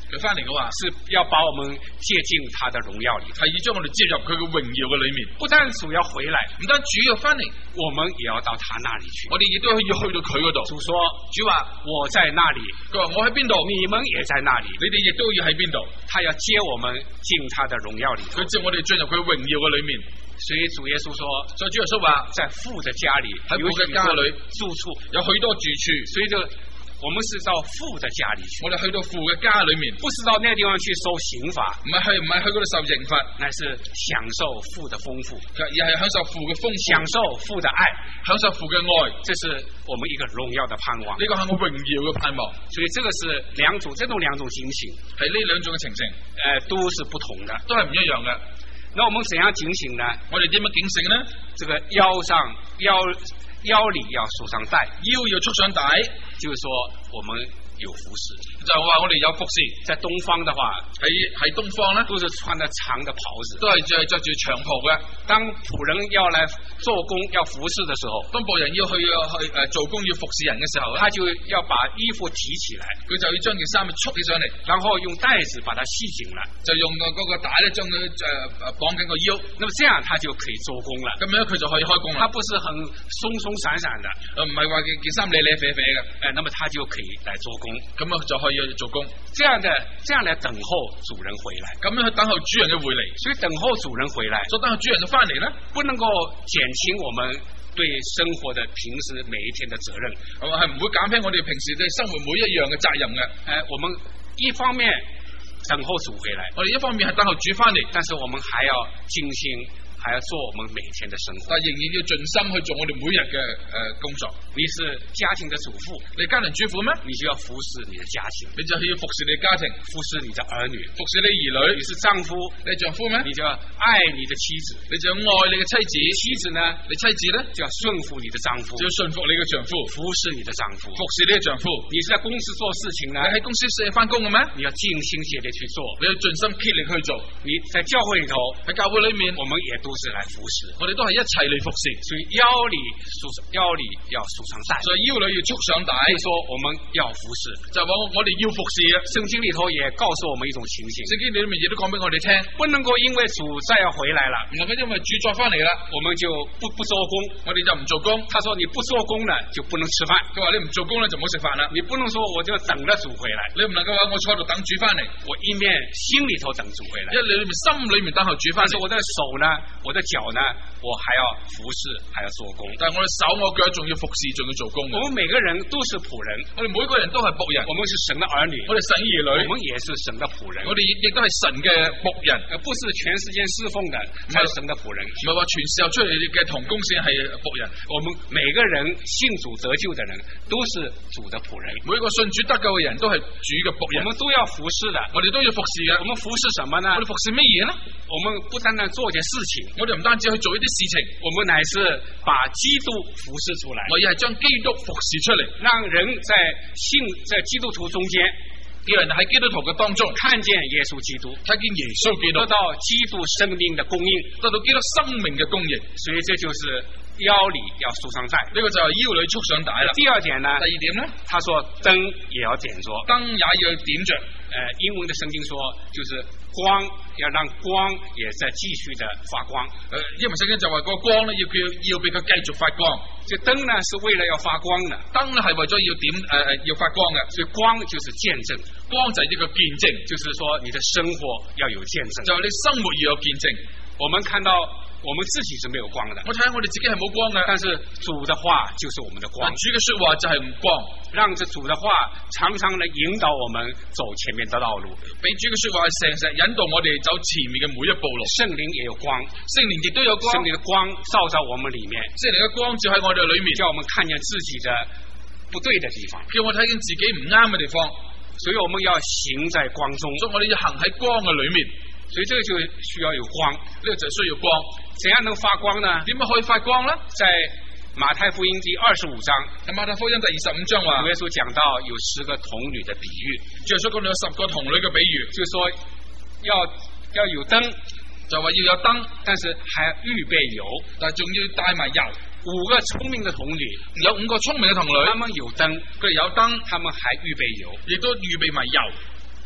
佢翻嚟嘅話， 是要把我們接進他的榮耀裏， 係要將我哋接入佢嘅榮耀嘅裏面。 不但主要回來， 唔單主要翻嚟， 我們也要到他那裏去。 我哋亦都要去到佢嗰度。 主說， 主話我在那裏， 佢話我喺邊度， 你們也在那裏， 你哋亦都要喺邊度。 他要接我們進他的榮耀裏， 佢接我哋進入佢榮耀嘅裏面。 所以主耶穌說， 所以主耶穌話， 在父的家裏， 喺父嘅家裏住處， 有許多住處。 所以就我們是到父的家裏去， 我哋去到父嘅家裏面， 不是到那地方去受刑罰， 唔係去嗰度受刑罰， 乃是享受父的豐富， 而係享受父嘅豐富， 享受父的愛， 享受父嘅愛， 這是我們一個榮耀的盼望。 呢個係我榮耀嘅盼望。 所以這個是這種兩種警醒， 係呢兩種嘅情形， 都是不同的， 都係唔一樣嘅。 那我們怎樣警醒呢？ 我哋點樣警醒呢？ 這個腰裏要束上帶， 腰要束上帶， 就是說我們有服侍， 就話我哋有服侍。 在東方的話， 喺東方咧， 都是穿得長的袍子， 都係着住長袍嘅。 當僕人要來做工要服侍的時候， 當僕人要去做工要服侍人嘅時候， 他就要把衣服提起來， 佢就要將件衫束起上嚟， 然後用帶子把它繫緊了， 就用嗰個帶咧將佢綁緊個腰。 那麼這樣他就可以做工了。 咁樣佢就可以開工啦。 他不是很鬆鬆散散的， 唔係話件衫咧咧啡啡嘅， 那麼他就可以來做工。 咁啊就可以做工。 這樣來等候主人回來， 咁樣去等候主人嘅回嚟。 所以等候主人回來， 所以等候主人嘅翻嚟咧， 不能夠減輕我們對生活的平時每一天的責任， 係唔會減輕我哋平時對生活每一樣嘅責任嘅。 我們一方面等候主回來， 我哋一方面係等候主翻嚟， 但是我們還要精心，還要做我們每天的生活， 但仍然要盡心去做我哋每日嘅工作。 你是家庭的主婦， 你家庭主婦咩？ 你就要服侍你的家庭， 你就要服侍你家庭， 服侍你的兒女， 服侍你兒女。 你是丈夫， 你丈夫咩？ 你就要愛你的妻子， 你就要愛你嘅妻子。 妻子呢？ 你妻子呢？ 就要順服你的丈夫， 就要順服你嘅丈夫， 服侍你的丈夫， 服侍你嘅丈夫。 你是在公司做事情呢？ 你喺公司翻工嘅咩？ 你要盡心竭力去做， 你要盡心竭力去做。 你在教會裏頭， 喺教會裏面， 我們也都是來服侍， 我哋都係一齊嚟服侍。 所以腰裏要束上帶， 所以腰裏要束上帶， 就說我們要服侍， 就話我哋要服侍啊。 聖經裏頭也告訴我們一種情形， 聖經裏面亦都講俾我哋聽， 不能夠因為主再要回來了， 唔能夠因為主再翻嚟啦， 我們就不做工， 我哋就唔做工。 他說你不做工呢就不能吃飯， 佢話你唔做工咧就唔好食飯啦。 你不能說我就等着主回來， 你唔能夠話我坐喺度等主翻嚟， 我一面心裏頭等主回來， 一裏面心裏面等候主翻嚟， 我的手呢，我的腳呢，我還要服侍，還要做工。 但係我哋手我腳仲要服侍，仲要做工。 我們每個人都是僕人， 我哋每個人都係僕人， 我們是神的兒女， 我哋神兒女， 我們也是神的僕人， 我哋亦都係神嘅僕人， 不是全世界侍奉的才是神的僕人， 唔係話全時候出嚟嘅同工先係僕人。 我們每個人信主得救的人都是主的僕人， 每個信主得救嘅人都係主嘅僕人， 我們都要服侍的， 我哋都要服侍嘅。 我們服侍什麼呢？ 我哋服侍乜嘢呢？ 我們不單單做件事情， 我哋唔單止去做一啲事情， 我們乃是把基督服侍出來， 我亦係將基督服侍出嚟， 讓人在基督徒中間， 叫人喺基督徒嘅當中看見耶穌基督， 睇見耶穌基督， 得到基督生命的供應， 得到基督生命嘅供應。 所以這就是腰裏要束上帶， 呢個就係腰裏束上帶啦。 第二點呢？ 第二點呢？他說燈也要點着， 燈也要點着。 英文的聖經說，就是光要讓光也在繼續的發光。 英文聖經就話個光咧要俾佢繼續發光。 這燈呢是為了要發光的， 燈咧係為咗要發光嘅， 所以光就是見證， 光就係呢個見證， 就是說你的生活要有見證， 就係你生活要有見證。 我們看到我們自己是沒有光的， 我睇下我哋自己係冇光嘅， 但是主的話就是我們的光， 主嘅說話就係光， 讓這主的話常常嚟引導我們走前面的道路， 俾主嘅說話成引導我哋走前面嘅每一步路。 聖靈也有光， 聖靈亦都有光， 聖靈的光照在我們裏面， 聖靈嘅光照喺我哋裏面， 叫我們看見自己的不對的地方， 叫我睇見自己唔啱嘅地方， 所以我們要行在光中， 所以我哋要行喺光嘅裏面。 所以這個就需要有光， 呢個就需要光。 怎樣能發光呢？ 點樣可以發光呢？ 在馬太福音第25章， 喺馬太福音第25章話， 主耶穌講到有10個童女的比喻， 主耶穌講到有10個童女嘅比喻， 就是說要有燈， 就話要有燈， 但是還要預備油， 但係仲要帶埋油。 5個聰明的童女， 有5個聰明嘅童女， 他們有燈， 佢哋有燈， 他們還預備油， 亦都預備埋油。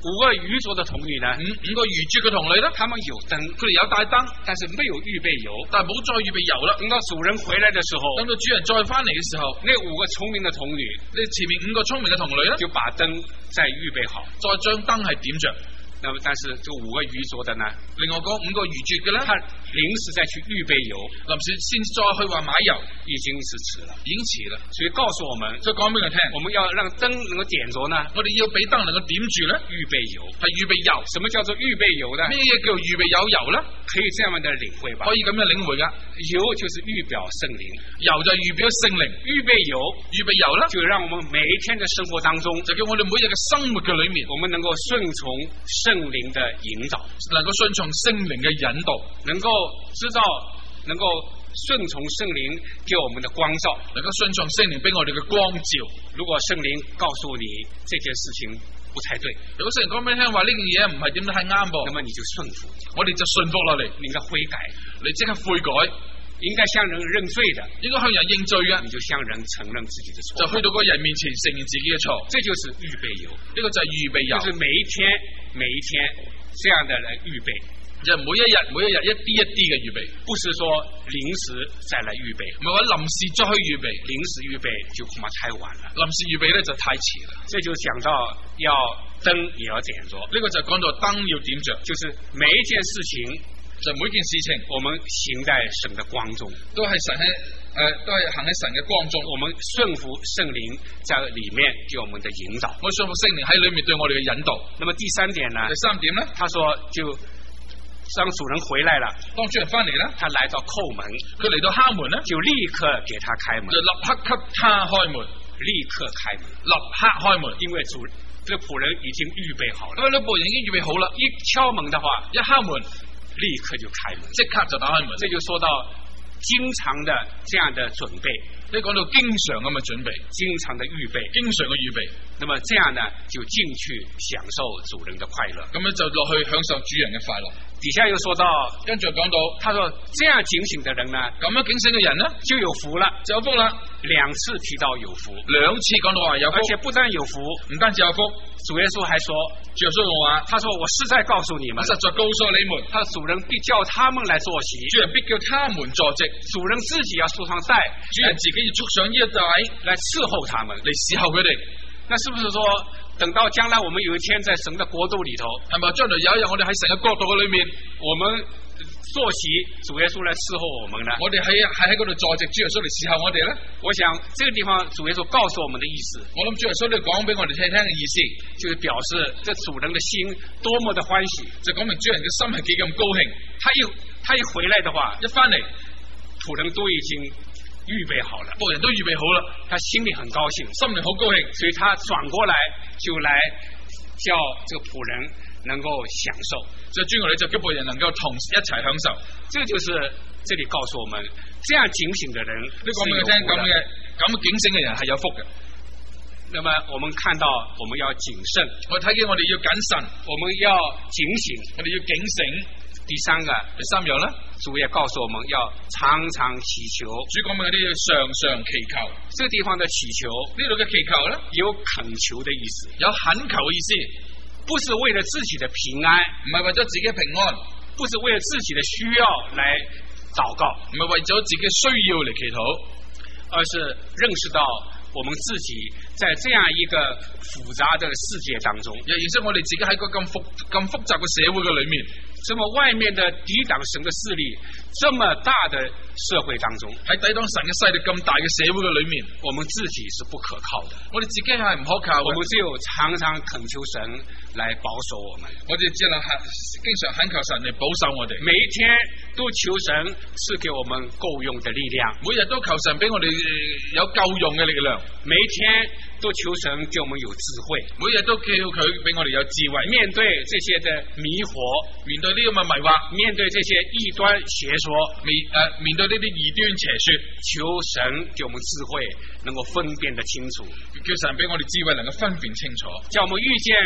5个愚拙的童女呢， 五個愚拙嘅童女咧， 他们有灯， 佢哋有帶燈， 但是没有预备油。 但係冇再預備油啦。 等到主人回来的时候， 等到主人再翻嚟嘅時候， 那5个聰明的童女， 你前面5個聰明嘅童女咧， 就把燈再預備好。 再將燈係點着。 那么，但是这5个愚拙的呢， 另外嗰5個愚拙嘅咧， 他臨時再去預備油， 臨時先再去話買油， 已經是遲了， 已經遲啦。 所以告訴我們， 所以講俾佢聽， 我們要讓燈能夠點着呢， 我哋要俾燈能夠點住咧， 預備油係預備油。 什麼叫做預備油呢？ 咩嘢叫預備有油咧？ 可以這樣的領會吧？ 可以咁樣領會噶。 油就是預表聖靈， 油就預表聖靈。 預備油， 預備油咧， 就讓我們每一天的生活當中， 就叫我哋每日嘅生活嘅裏面， 我們能夠順從聖靈的引導， 能夠順從聖靈嘅引導， 能夠知道，能夠順從聖靈給我們的光照， 能夠順從聖靈俾我哋嘅光照。如果聖靈告訴你這件事情不太對， 如果聖靈講俾你聽話呢件嘢唔係點太啱噃， 那麼你就順服， 我哋就順服落嚟， 你應該悔改， 你即刻悔改， 應該向人認罪的， 應該向人認罪嘅， 你就向人承認自己的錯， 就去到個人面前承認自己嘅錯， 這就是預備油， 呢個就係預備油， 就是每一天這樣的來預備。 就每一日一啲一啲嘅預備， 不是說臨時再來預備， 唔係話臨時再去預備， 臨時預備就恐怕太晚了， 臨時預備咧就太遲啦。 這就講到要燈也要點着， 呢個就講到燈要點着， 就是每一件事情， 就每件事情我們行在神的光中， 都係都係行喺神嘅光中， 我們順服聖靈在裏面給我們的引導， 我順服聖靈喺裏面對我哋嘅引導。 那麼第3點呢？ 第3點呢？ 他說就當主人回來了， 當主人翻嚟啦， 他來到叩門， 佢嚟到敲門咧， 就立刻給他開門， 就立刻給他開門， 立刻開門， 立刻開門， 因為這僕人已經預備好了， 因為呢僕人已經預備好啦， 一敲門的話， 一敲門立刻就開門， 即刻就打開門， 這就說到經常的這樣的準備， 呢講到經常咁嘅準備， 經常的預備， 經常嘅預備， 那麼這樣呢就進去享受主人的快樂， 咁樣就落去享受主人嘅快樂。 底下又說到， 跟住講到， 他說這樣警醒的人呢， 咁樣警醒嘅人呢就有福了， 就有福啦。 2次提到有福 ，2次講到話有福， 而且不但有福， 唔單止有福， 主耶穌還說， 主耶穌話，他說我實在告訴你們， 我實在告訴你們， 他主人必叫他們來坐席， 主人必叫他們坐席， 主人自己要束上帶， 主人自己要束上呢一帶來伺候他們， 嚟伺候佢哋。 那是不是說，等到將來我們有一天在神的國度裏頭， 係咪將來有一日我哋喺神嘅國度嘅裏面， 我們坐席，主耶穌來伺候我們呢？ 我哋喺嗰度坐席，主耶穌嚟伺候我哋咧？ 我想這個地方主耶穌告訴我們的意思， 我諗主耶穌你講俾我哋聽嘅意思， 就是表示這主人的心多麼的歡喜， 就講明主人嘅心係幾咁高興。 他一回來的話， 一翻嚟， 僕人都已經預備好了， 僕人都預備好啦， 他心裏很高興， 心裏好高興， 所以他轉過來就來叫這個僕人能夠享受， 所以轉過嚟就叫僕人能夠同時一齊享受。 這就是這裏告訴我們，這樣警醒的人是有福的。 咁警醒嘅人係有福嘅。 那麼我們看到我們要謹慎， 我睇見我哋要謹慎， 我們要警醒， 我哋要警醒。 第3樣呢，主也告訴我們要常常祈求。 主講明嗰啲要常常祈求。 這個地方的祈求， 呢度嘅祈求咧， 有懇求的意思， 有懇求嘅意思， 不是為了自己的平安， 唔係為咗自己平安， 不是為了自己的需要來禱告，唔係為咗自己需要嚟祈禱， 而是認識到我們自己在這樣一個複雜的世界當中， 又認識我哋自己喺個咁複雜嘅社會嘅裏面， 這麼外面的抵擋神的勢力，這麼大的社會當中， 喺抵擋神嘅勢力咁大嘅社會嘅裏面， 我們自己是不可靠的， 我哋自己係唔可靠嘅， 我們只有常常懇求神來保守我們， 我哋只能經常懇求神嚟保守我哋， 每一天都求神賜給我們夠用的力量， 每日都求神俾我哋有夠用嘅力量， 每一天都求神給我們有智慧， 每日都叫佢俾我哋有智慧， 面對這些的迷惑， 面對呢個迷惑， 面對這些異端邪說， 面對呢啲異端邪說， 求神給我們智慧，能夠分辨得清楚， 叫神俾我哋智慧能夠分辨清楚， 叫我們遇見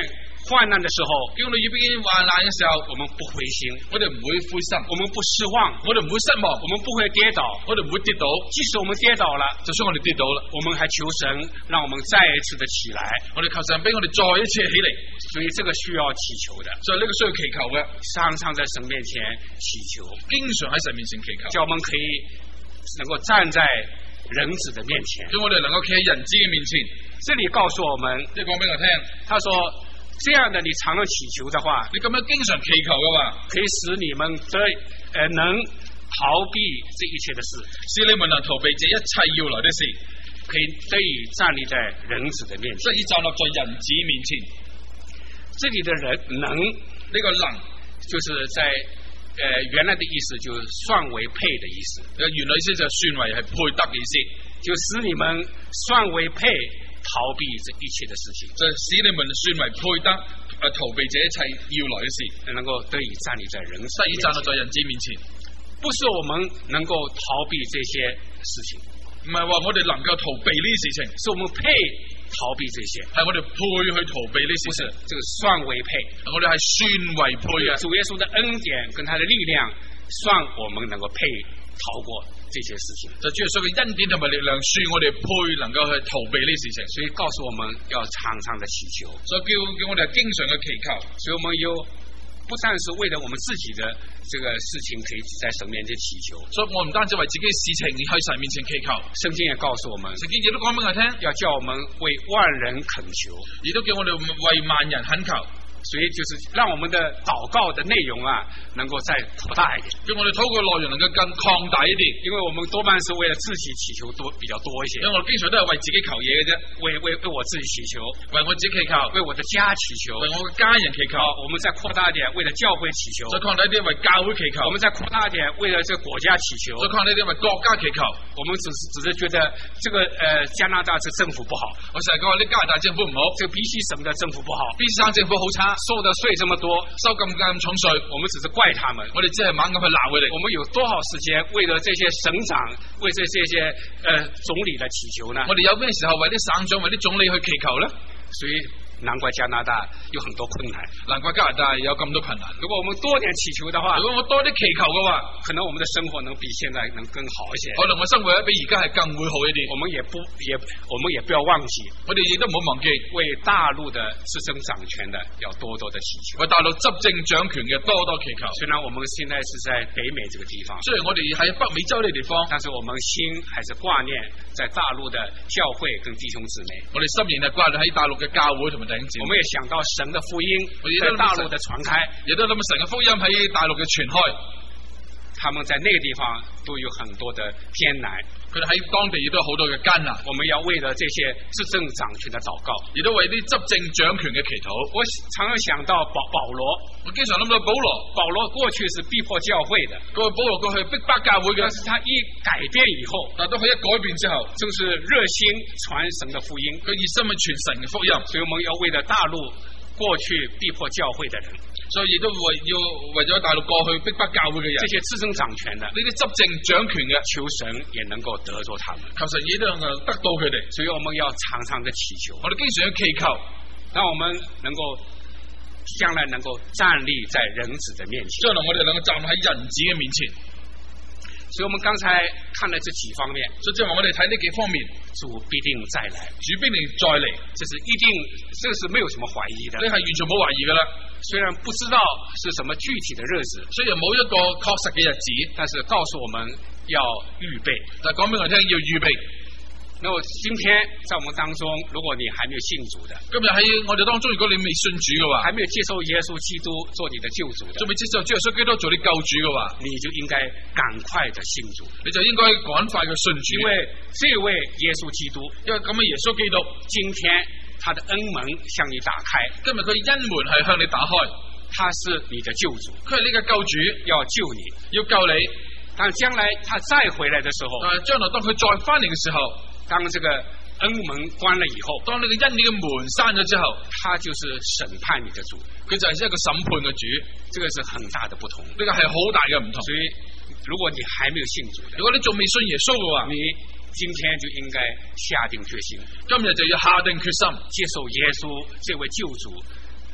患難的時候， 叫我哋遇見患難嘅時候， 我們不灰心， 我哋唔會灰心， 我們不失望， 我哋唔會失望， 我們不會跌倒， 我哋唔會跌倒。 即使我們跌倒了， 就算我哋跌倒啦， 我們還求神讓我們再一次的起來。 我哋求神俾我哋再一次起嚟。 所以這個需要祈求的， 所以呢個需要祈求嘅， 常常在神面前祈求， 經常喺神面前祈求， 叫我們可以能夠站在人子的面前， 叫我哋能夠企喺人子嘅面前。 這裏告訴我們， 即係講俾我聽， 他說這樣的你常常祈求的話， 你咁樣經常祈求嘅話， 可以使你們能逃避這一切的事， 使你們能逃避這一切要來的事， 可以得以站立在人子的面前， 得以站立在人子面前。 這裏的人能， 呢個能就是在原來的意思就是算為配的意思， 原來意思就算為係配得嘅意思， 就使你們算為配逃避這一切的事情， 就使你們算為配得逃避這一切要來的事， 能夠得以站立在人子， 得以站立在人子面前。 不是我們能夠逃避這些事情， 唔係話我哋能夠逃避呢啲事情， 是我們配逃避這些， 係我哋配去逃避呢啲事情。 這個算為配， 我哋係算為配嘅。 主耶穌的恩典跟他的力量，算我們能夠配逃過這些事情。 就主耶穌嘅恩典同埋力量，算我哋配能夠去逃避呢啲事情。 所以告訴我們要常常的祈求， 所以叫我哋經常嘅祈求。 所以我們不但是為了我們自己的這個事情可以在神面前祈求， 所以我唔單止為自己嘅事情而去神面前祈求， 聖經也告訴我們， 聖經亦都講俾我聽， 要叫我們為萬人懇求， 亦都叫我哋為萬人懇求。 所以就是讓我們的禱告的內容能夠再擴大一點， 叫我哋禱告內容能夠更擴大一點， 因為我們多半是為了自己祈求比較多一些， 因為我經常都係為自己求嘢嘅啫， 為我自己祈求， 為我自己祈求，為我的家祈求，為我嘅家人祈求。 我們再擴大一點，為了教會祈求， 再擴大一點為教會祈求。 我們再擴大一點，為了這個國家祈求， 再擴大一點為國家祈求。 我們只是覺得這個加拿大這政府不好， 我成日講話啲加拿大政府唔好， 這個BC省的政府不好 ，BC省政府好差， 收的稅這麼多， 收咁重稅， 我們只是怪他們， 我哋只係猛咁去鬧佢哋。 我們有多少時間為了這些省長，為這些總理的祈求呢？ 我哋有咩時候為啲省長、為啲總理去祈求呢？ 所以難怪加拿大有很多困難， 難怪加拿大有咁多困難。 如果我們多點祈求的話， 如果我多啲祈求嘅話， 可能我們的生活能比現在能更好一些。 可能我生活比而家係更會好一啲。 我們也不要忘記， 我哋亦都唔好忘記為大陸的執政掌權的要多多的祈求， 為大陸執政掌權嘅多多祈求。 雖然我們現在是在北美這個地方， 雖然我哋喺北美洲呢個地方， 但是我們心還是掛念在大陸的教會跟弟兄姊妹。 我哋心仍係掛念喺大陸嘅教會同埋弟兄姊妹。 我們也想到神的福音在大陸的傳開， 亦都諗神嘅福音喺大陸嘅傳開。 他們在那個地方都有很多的艱難， 佢哋喺當地亦都有好多嘅艱難。 我們要為了這些執政掌權的禱告， 亦都為啲執政掌權嘅祈禱。 我常常想到保羅， 我經常諗到保羅過去是逼迫教會的， 保羅過去逼迫教會嘅， 但是他一改變以後， 但都佢一改變之後， 正是熱心傳神的福音， 佢熱心去傳神嘅福音。 所以我們要為了大陸過去逼迫教會的人， 所以亦都為咗大陸過去逼迫教會嘅人， 這些執政掌權的， 呢啲執政掌權嘅， 求神也能夠得着他們， 求神亦都能夠得到佢哋。 所以我們要常常的祈求， 我哋經常要祈求， 讓我們能夠將來能夠站立在人子的面前， 將來我哋能夠站喺人子嘅面前。 所以我們剛才看了這幾方面， 所以即係話我哋睇呢幾方面， 主必定再來， 主必定再嚟， 這是一定，這個是沒有什麼懷疑的， 你係完全冇懷疑噶啦。 雖然不知道是什麼具體的日子， 雖然冇一個確實嘅日子， 但是告訴我們要預備， 但係講俾我聽要預備。 那麼今天在我們當中，如果你還沒有信主的， 今日喺我哋當中，如果你未信主嘅話， 還沒有接受耶穌基督做你的救主的， 仲未接受主耶穌基督做你救主嘅話， 你就應該趕快的信主， 你就應該趕快嘅信主， 因為這位耶穌基督， 因為咁嘅耶穌基督， 今天他的恩門向你打開， 今日佢恩門係向你打開， 他是你的救主， 佢係呢個救主， 要救你， 要救你， 但將來他再回來的時候， 但係將來當佢再翻嚟嘅時候， 當這個恩門關了以後， 當呢個恩典嘅門閂咗之後， 他就是審判你的主， 佢就係一個審判嘅主， 這個是很大的不同， 呢個係好大嘅唔同。 所以如果你還沒有信主的， 如果你仲未信耶穌嘅話， 你今天就應該下定決心， 今日就要下定決心接受耶穌這位救主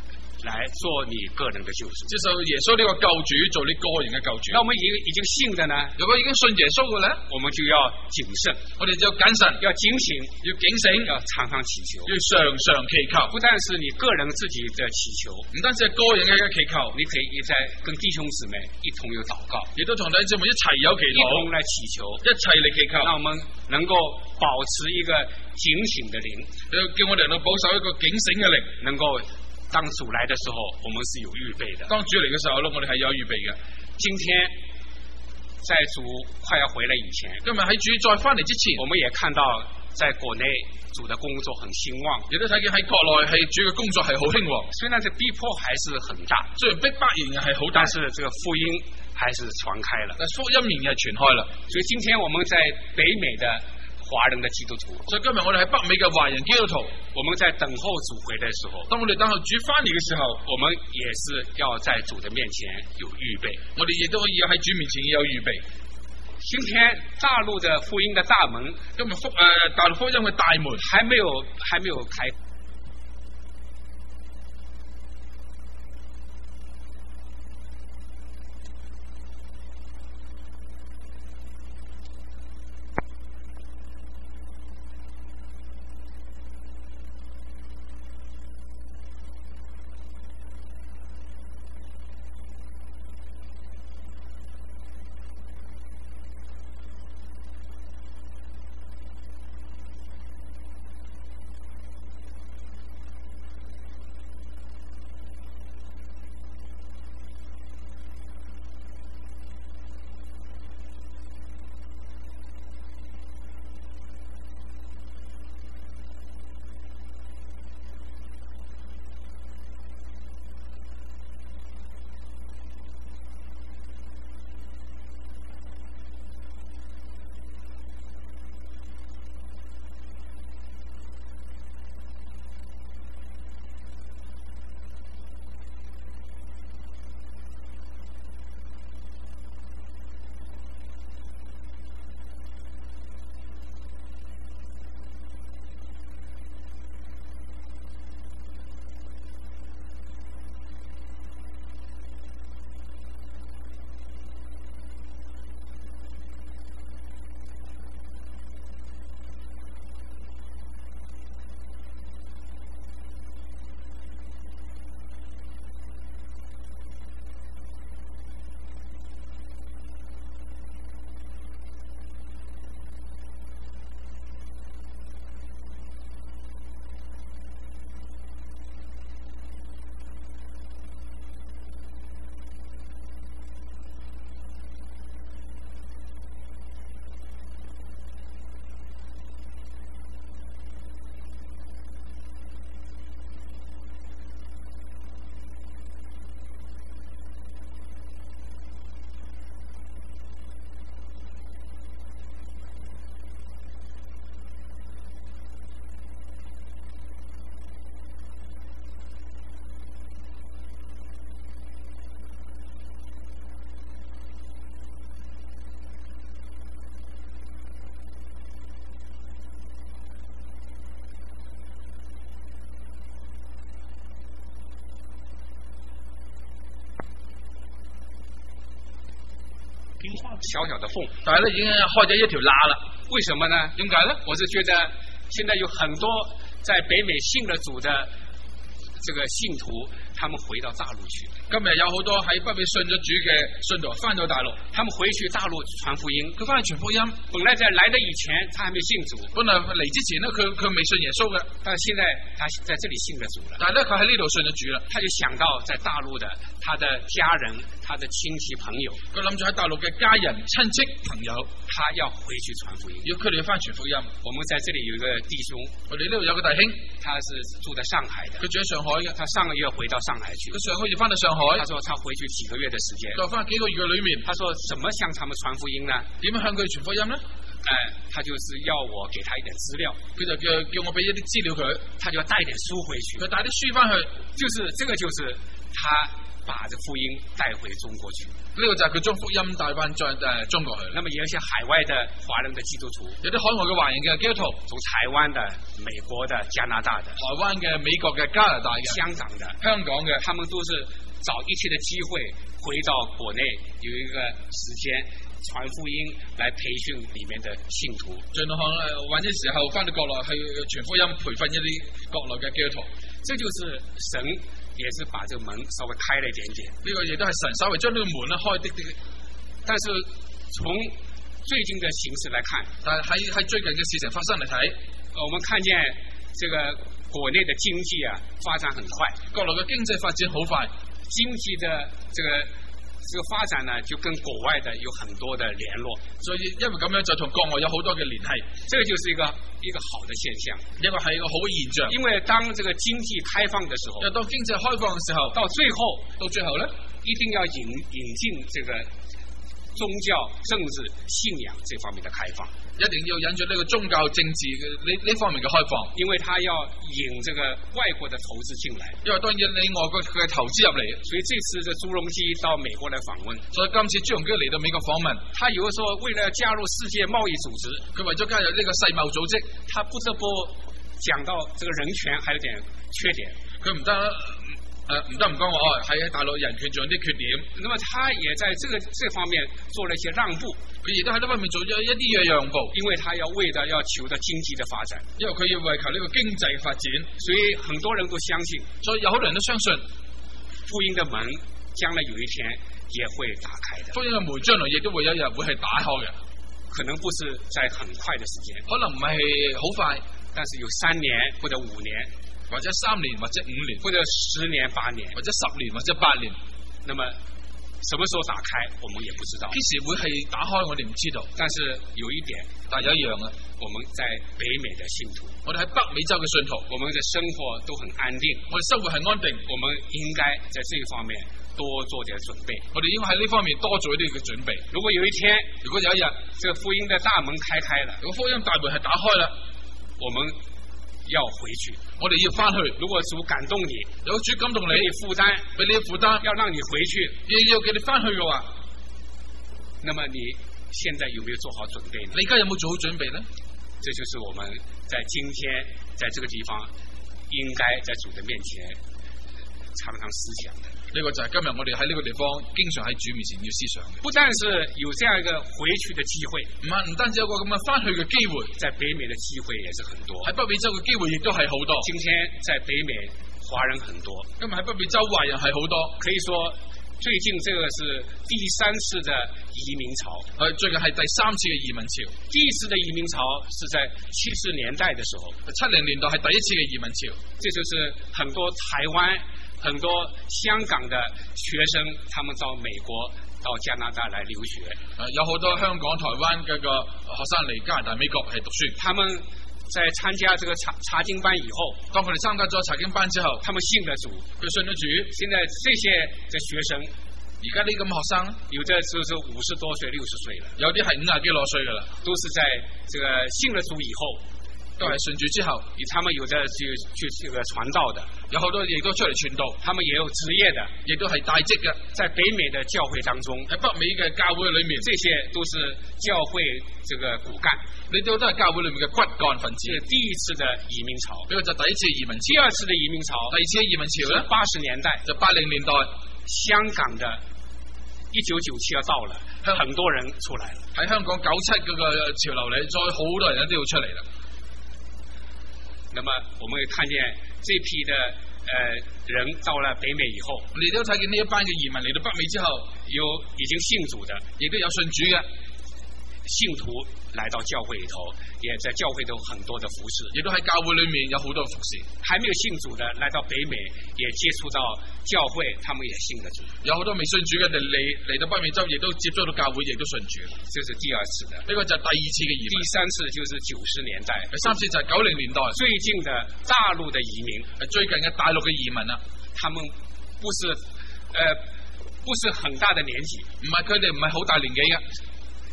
来做你个人的救主。 接受耶穌呢個救主做你個人嘅救主。 那我们已經信的呢？ 如果已經信耶穌嘅咧， 我們就要謹慎， 我哋就要謹慎， 要警醒， 要警醒， 要常常祈求， 要常常祈求。 不但是你個人自己的祈求， 唔單止係個人嘅祈求， 你可以在跟弟兄姊妹一同有禱告， 亦都同弟兄姊妹一齊有祈禱， 一同來祈求， 一齊嚟祈求。 讓我們能夠保持一個警醒的靈， 叫我哋能夠保守一個警醒嘅靈， 能夠當主來的時候，我們是有預備的。 當主嚟嘅時候咧，我哋係有預備嘅。 今天在主快要回來以前， 今日喺主再翻嚟之前， 我們也看到在國內主的工作很興旺， 亦都睇見喺國內係主嘅工作係好興旺。 雖然這逼迫還是很大， 雖然逼迫仍然係好大， 但是這個福音還是傳開了。 但福音仍然係傳開啦。 所以今天我們在北美的華人的基督徒， 所以今日我哋喺北美嘅華人基督徒， 我們在等候主回來的時候， 當我哋等候主翻嚟嘅時候， 我們也是要在主的面前有預備， 我哋亦都可以喺主面前有預備。 今天大陸的福音的大門， 今日大陸福音嘅大門還沒有開。小小的縫， 但係咧已經開咗一條罅啦。 為什麼呢？ 點解咧？ 我是覺得現在有很多在北美信了主的這個信徒，他們回到大陸去。 今日有好多喺北美信咗主嘅信徒翻到大陸， 他們回去大陸傳福音。 佢翻去傳福音， 本來在來的以前，他還沒信主。 本來嚟之前呢，佢未信耶穌嘅， 但係現在他在這裡信了主了。 但係咧，佢喺呢度信咗主啦。 他就想到在大陸的他的家人、他的親戚朋友， 佢諗住喺大陸嘅家人、親戚朋友， 他要回去傳福音， 要佢哋翻傳福音。 我們在這裡有一個弟兄， 我哋呢度有個弟兄， 他是住在上海的， 佢住喺上海嘅， 他上個月回到上海去， 佢上個月翻到上海， 他說他回去幾個月的時間， 再翻幾個月嘅裏面， 他說怎麼向他們傳福音呢？ 點樣向佢傳福音呢？ 他就是要我給他一點資料， 佢就叫我俾一啲資料佢， 他就要帶一點書回去， 佢帶啲書翻去， 這個就是他把这福音带回中国去。 呢個就係佢將福音帶翻中國去。 那麼也有些海外的華人的基督徒， 有啲海外嘅華人嘅基督徒， 從台灣的、美國的、加拿大的、 台灣嘅、美國嘅、加拿大嘅、 香港的、 香港嘅， 他們都是找一切的機會回到國內，有一個時間傳福音來培訓裡面的信徒。 盡量揾啲時候翻到國內去傳福音，培訓一啲國內嘅基督徒。 這就是神也是把這個門稍微開了一點點。 呢個亦都係神稍微將呢個門咧開啲啲。 但是從最近的形勢來看， 但係喺最近嘅事情發生嚟睇， 我們看見這個國內的經濟發展很快， 國內嘅經濟發展好快， 經濟的這個發展呢，就跟國外的有很多的聯絡， 所以因為咁樣就同國外有好多嘅聯繫， 這個就是一個好的現象， 呢個係一個好嘅現象。 因為當這個經濟開放的時候， 當經濟開放嘅時候，到最後呢， 一定要引進這個宗教、政治、信仰這方面的開放， 一定要引進呢個宗教、政治嘅呢方面嘅開放， 因為他要引這個外國的投資進來， 因為當然你外國嘅投資入嚟， 所以這次這朱鎔基到美國來訪問， 所以今次朱鎔基嚟到美國訪問， 他有的時候為了加入世界貿易組織， 佢為咗加入呢個世貿組織， 他不得不講到這個人權還有點缺點， 佢唔得唔講話喺大陸人權仲有啲缺點， 那麼他也在這方面做了一些讓步， 佢亦都喺呢方面做咗一啲嘅讓步， 因為他要求到經濟的發展， 因為佢要為求呢個經濟嘅發展， 所以很多人都相信， 所以有好多人都相信福音的門將來有一天也會打開的， 福音嘅門將來亦都會有一日會係打開嘅， 可能不是在很快的時間， 可能唔係好快， 但是有3年或者5年。 或者3年或者5年， 或者10年8年， 或者10年或者8年， 那麼什麼時候打開，我們也不知道。 幾時會係打開，我哋唔知道。 但是有一點， 但有一樣啊， 我們在北美的信徒， 我哋喺北美洲嘅信徒， 我們的生活都很安定， 我哋生活係安定， 我們應該在這一方面多做點準備。 我哋應該喺呢方面多做一啲嘅準備。 如果有一天， 如果有一日， 這個福音的大門開了， 如果福音大門係打開啦， 我們要回去， 我哋要翻去。 如果主感動你， 有主感動你， 俾你負擔，要讓你回去， 要叫你翻去嘅話， 那麼你現在有沒有做好準備呢？ 你而家有冇做好準備呢？ 這就是我們在今天在這個地方應該在主的面前常常思想的。 呢個就係今日我哋喺呢個地方經常喺主面前要思想嘅。 不但是有這樣一個回去的機會， 唔單止有個咁嘅翻去嘅機會， 在北美的機會也是很多。 喺北美洲嘅機會亦都係好多。 今天在北美華人很多， 今日喺北美洲華人係好多。 可以說最近這個是第3次的移民潮， 最近係第3次嘅移民潮。 第一次的移民潮是在70年代的時候 ，70年代係第一次嘅移民潮。 這就是很多台灣、很多香港的學生，他們到美國、到加拿大來留學。 有好多香港、台灣嘅個學生嚟加拿大、美國係讀書。 他們在參加這個查經班以後， 當佢哋參加咗查經班之後， 他們信了主， 佢信咗主。現在這些的學生， 而家呢咁嘅學生， 有的就是50多歲、60歲了， 有啲係50幾60歲噶啦， 都是在這個信了主以後。 都係信主之後， 他們有的去這個傳道的， 有好多亦都出嚟傳道， 他們也有職業的， 亦都係大職嘅。 在北美的教會當中， 喺北美嘅教會裏面， 這些都是教會這個骨幹， 呢啲都係教會裏面嘅骨幹分子。 這第一次的移民潮， 呢個就第一次移民潮。 第二次的移民潮， 第二次移民潮咧 ，80年代， 就80年代， 香港的1997要到了，很多人出來了。 喺香港97嗰個潮流裏，再好多人都要出嚟啦。 那麼我們會看見這批的人到了北美以後， 你都睇見呢一班嘅移民嚟到北美之後， 有已經信主的， 亦都有信主嘅信徒來到教會裏頭，也在教會都很多的服侍， 亦都喺教會裏面有好多服侍。 還沒有信主的來到北美，也接觸到教會，他們也信了主。 有好多未信主嘅嚟到北美洲，亦都接觸到教會，亦都信主。 這是第二次的， 呢個就係第二次嘅移民。 第三次就是90年代， 第三次就係90年代。 最近的大陸的移民， 最近嘅大陸嘅移民啊， 他們不是很大的年紀， 佢哋唔係好大年紀嘅。 開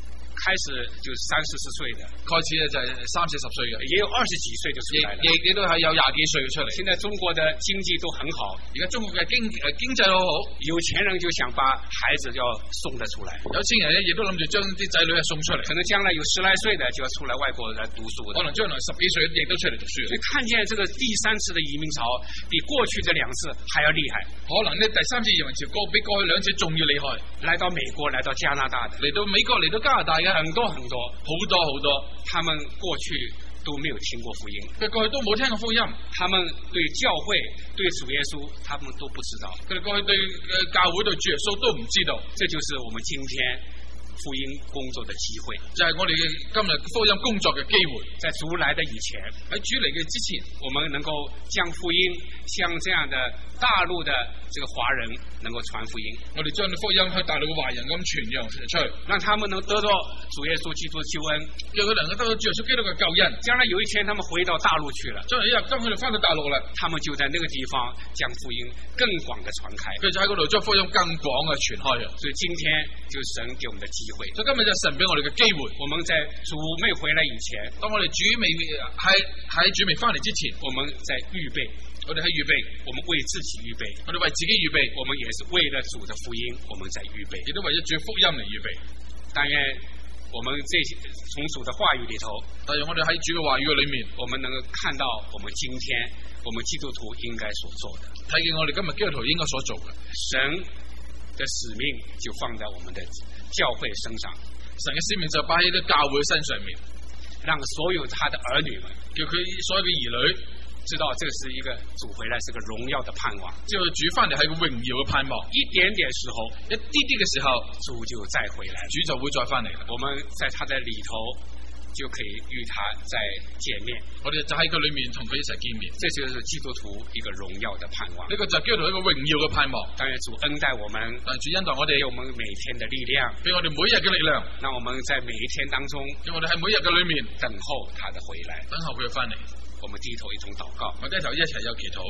开始就30、40岁的， 開始咧就係30、40歲嘅， 也有20幾歲就出來了。 亦都係有20幾歲嘅出嚟。 現在中國的經濟都很好， 而家中國嘅經濟好好， 有錢人就想把孩子要送得出來， 有錢人咧亦都諗住將啲仔女送出嚟。 可能將來有10來歲的就要出來外國來讀書的， 可能將來10幾歲亦都出嚟讀書。 所以看見這個第3次的移民潮比過去這2次還要厲害。 可能呢第3次移民潮比過去2次仲要厲害。 來到美國、來到加拿大的， 嚟到美國、嚟到加拿大嘅很多，他們過去都沒有聽過福音， 佢過去都冇聽過福音， 他們對教會、對主耶穌，他們都不知道。 佢哋過去對教會、對主耶穌都唔知道。 這就是我們今天福音工作的機會， 就係我哋今日福音工作嘅機會。 在主來的以前， 喺主嚟嘅之前， 我們能夠將福音像這樣的大陸的這個華人能夠傳福音， 我哋將福音向大陸嘅華人咁傳揚出去， 讓他們能得到主耶穌基督的救恩， 讓佢能夠得到主耶穌基督嘅救恩。 將來有一天他們回到大陸去了， 將來一日當佢哋翻到大陸啦， 他們就在那個地方將福音更廣的傳開， 佢就喺嗰度將福音更廣嘅傳開啊！ 所以今天就是神給我們的機會， 所以今日就係神俾我哋嘅機會。 我們在主未回來以前， 當我哋主喺主未翻嚟之前， 我們在預備， 我哋喺預備， 我們為自己預備， 我哋為自己預備， 我們也是為了主的福音，我們在預備， 亦都為咗主福音嚟預備。 但願我們這些從主的話語裏頭， 但願我哋喺主嘅話語裏面， 我們能夠看到我們今天我們基督徒應該所做的， 睇見我哋今日基督徒應該所做嘅。 神的使命就放在我們的教會身上， 神嘅使命就擺喺啲教會身上面， 讓所有他的兒女們， 叫佢所有嘅兒女知道這是一個主回來是個榮耀的盼望， 知道主翻嚟係個榮耀嘅盼望。一點點時候，一啲啲嘅時候， 主就再回來， 主就會再翻嚟。 我們在他的裏頭就可以與他再見面， 我哋就喺佢裏面同佢一齊見面。 這就是基督徒一個榮耀的盼望。 呢個就係基督徒一個榮耀嘅盼望。 但願主恩待我們， 但主恩待我哋， 給我們每天的力量， 俾我哋每日嘅力量， 讓我們在每一天當中， 讓我哋喺每日嘅裏面等候他的回來， 等候佢嘅翻嚟。 我們低頭一同禱告， 我低頭一齊有祈禱。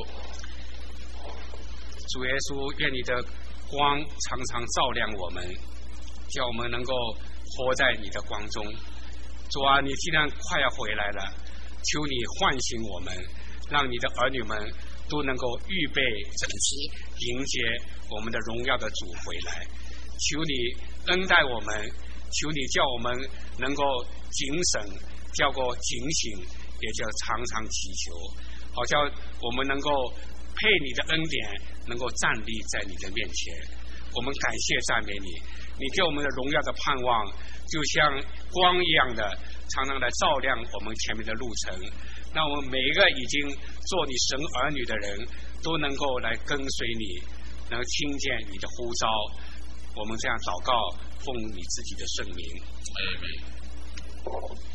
主耶穌，願你的光常常照亮我們，叫我們能夠活在你的光中。主啊，你既然快要回來了，求你喚醒我們，讓你的兒女們都能夠預備整齊，迎接我們的榮耀的主回來。求你恩待我們，求你叫我們能夠謹慎，叫個警醒，也叫常常祈求，好叫我們能夠配你的恩典，能夠站立在你的面前。我们感谢赞美你，你给我们的荣耀的盼望就像光一样的常常来照亮我们前面的路程，让我们每一个已经做你神儿女的人都能够来跟随你，能听见你的呼召。我们这样祷告，奉你自己的圣名。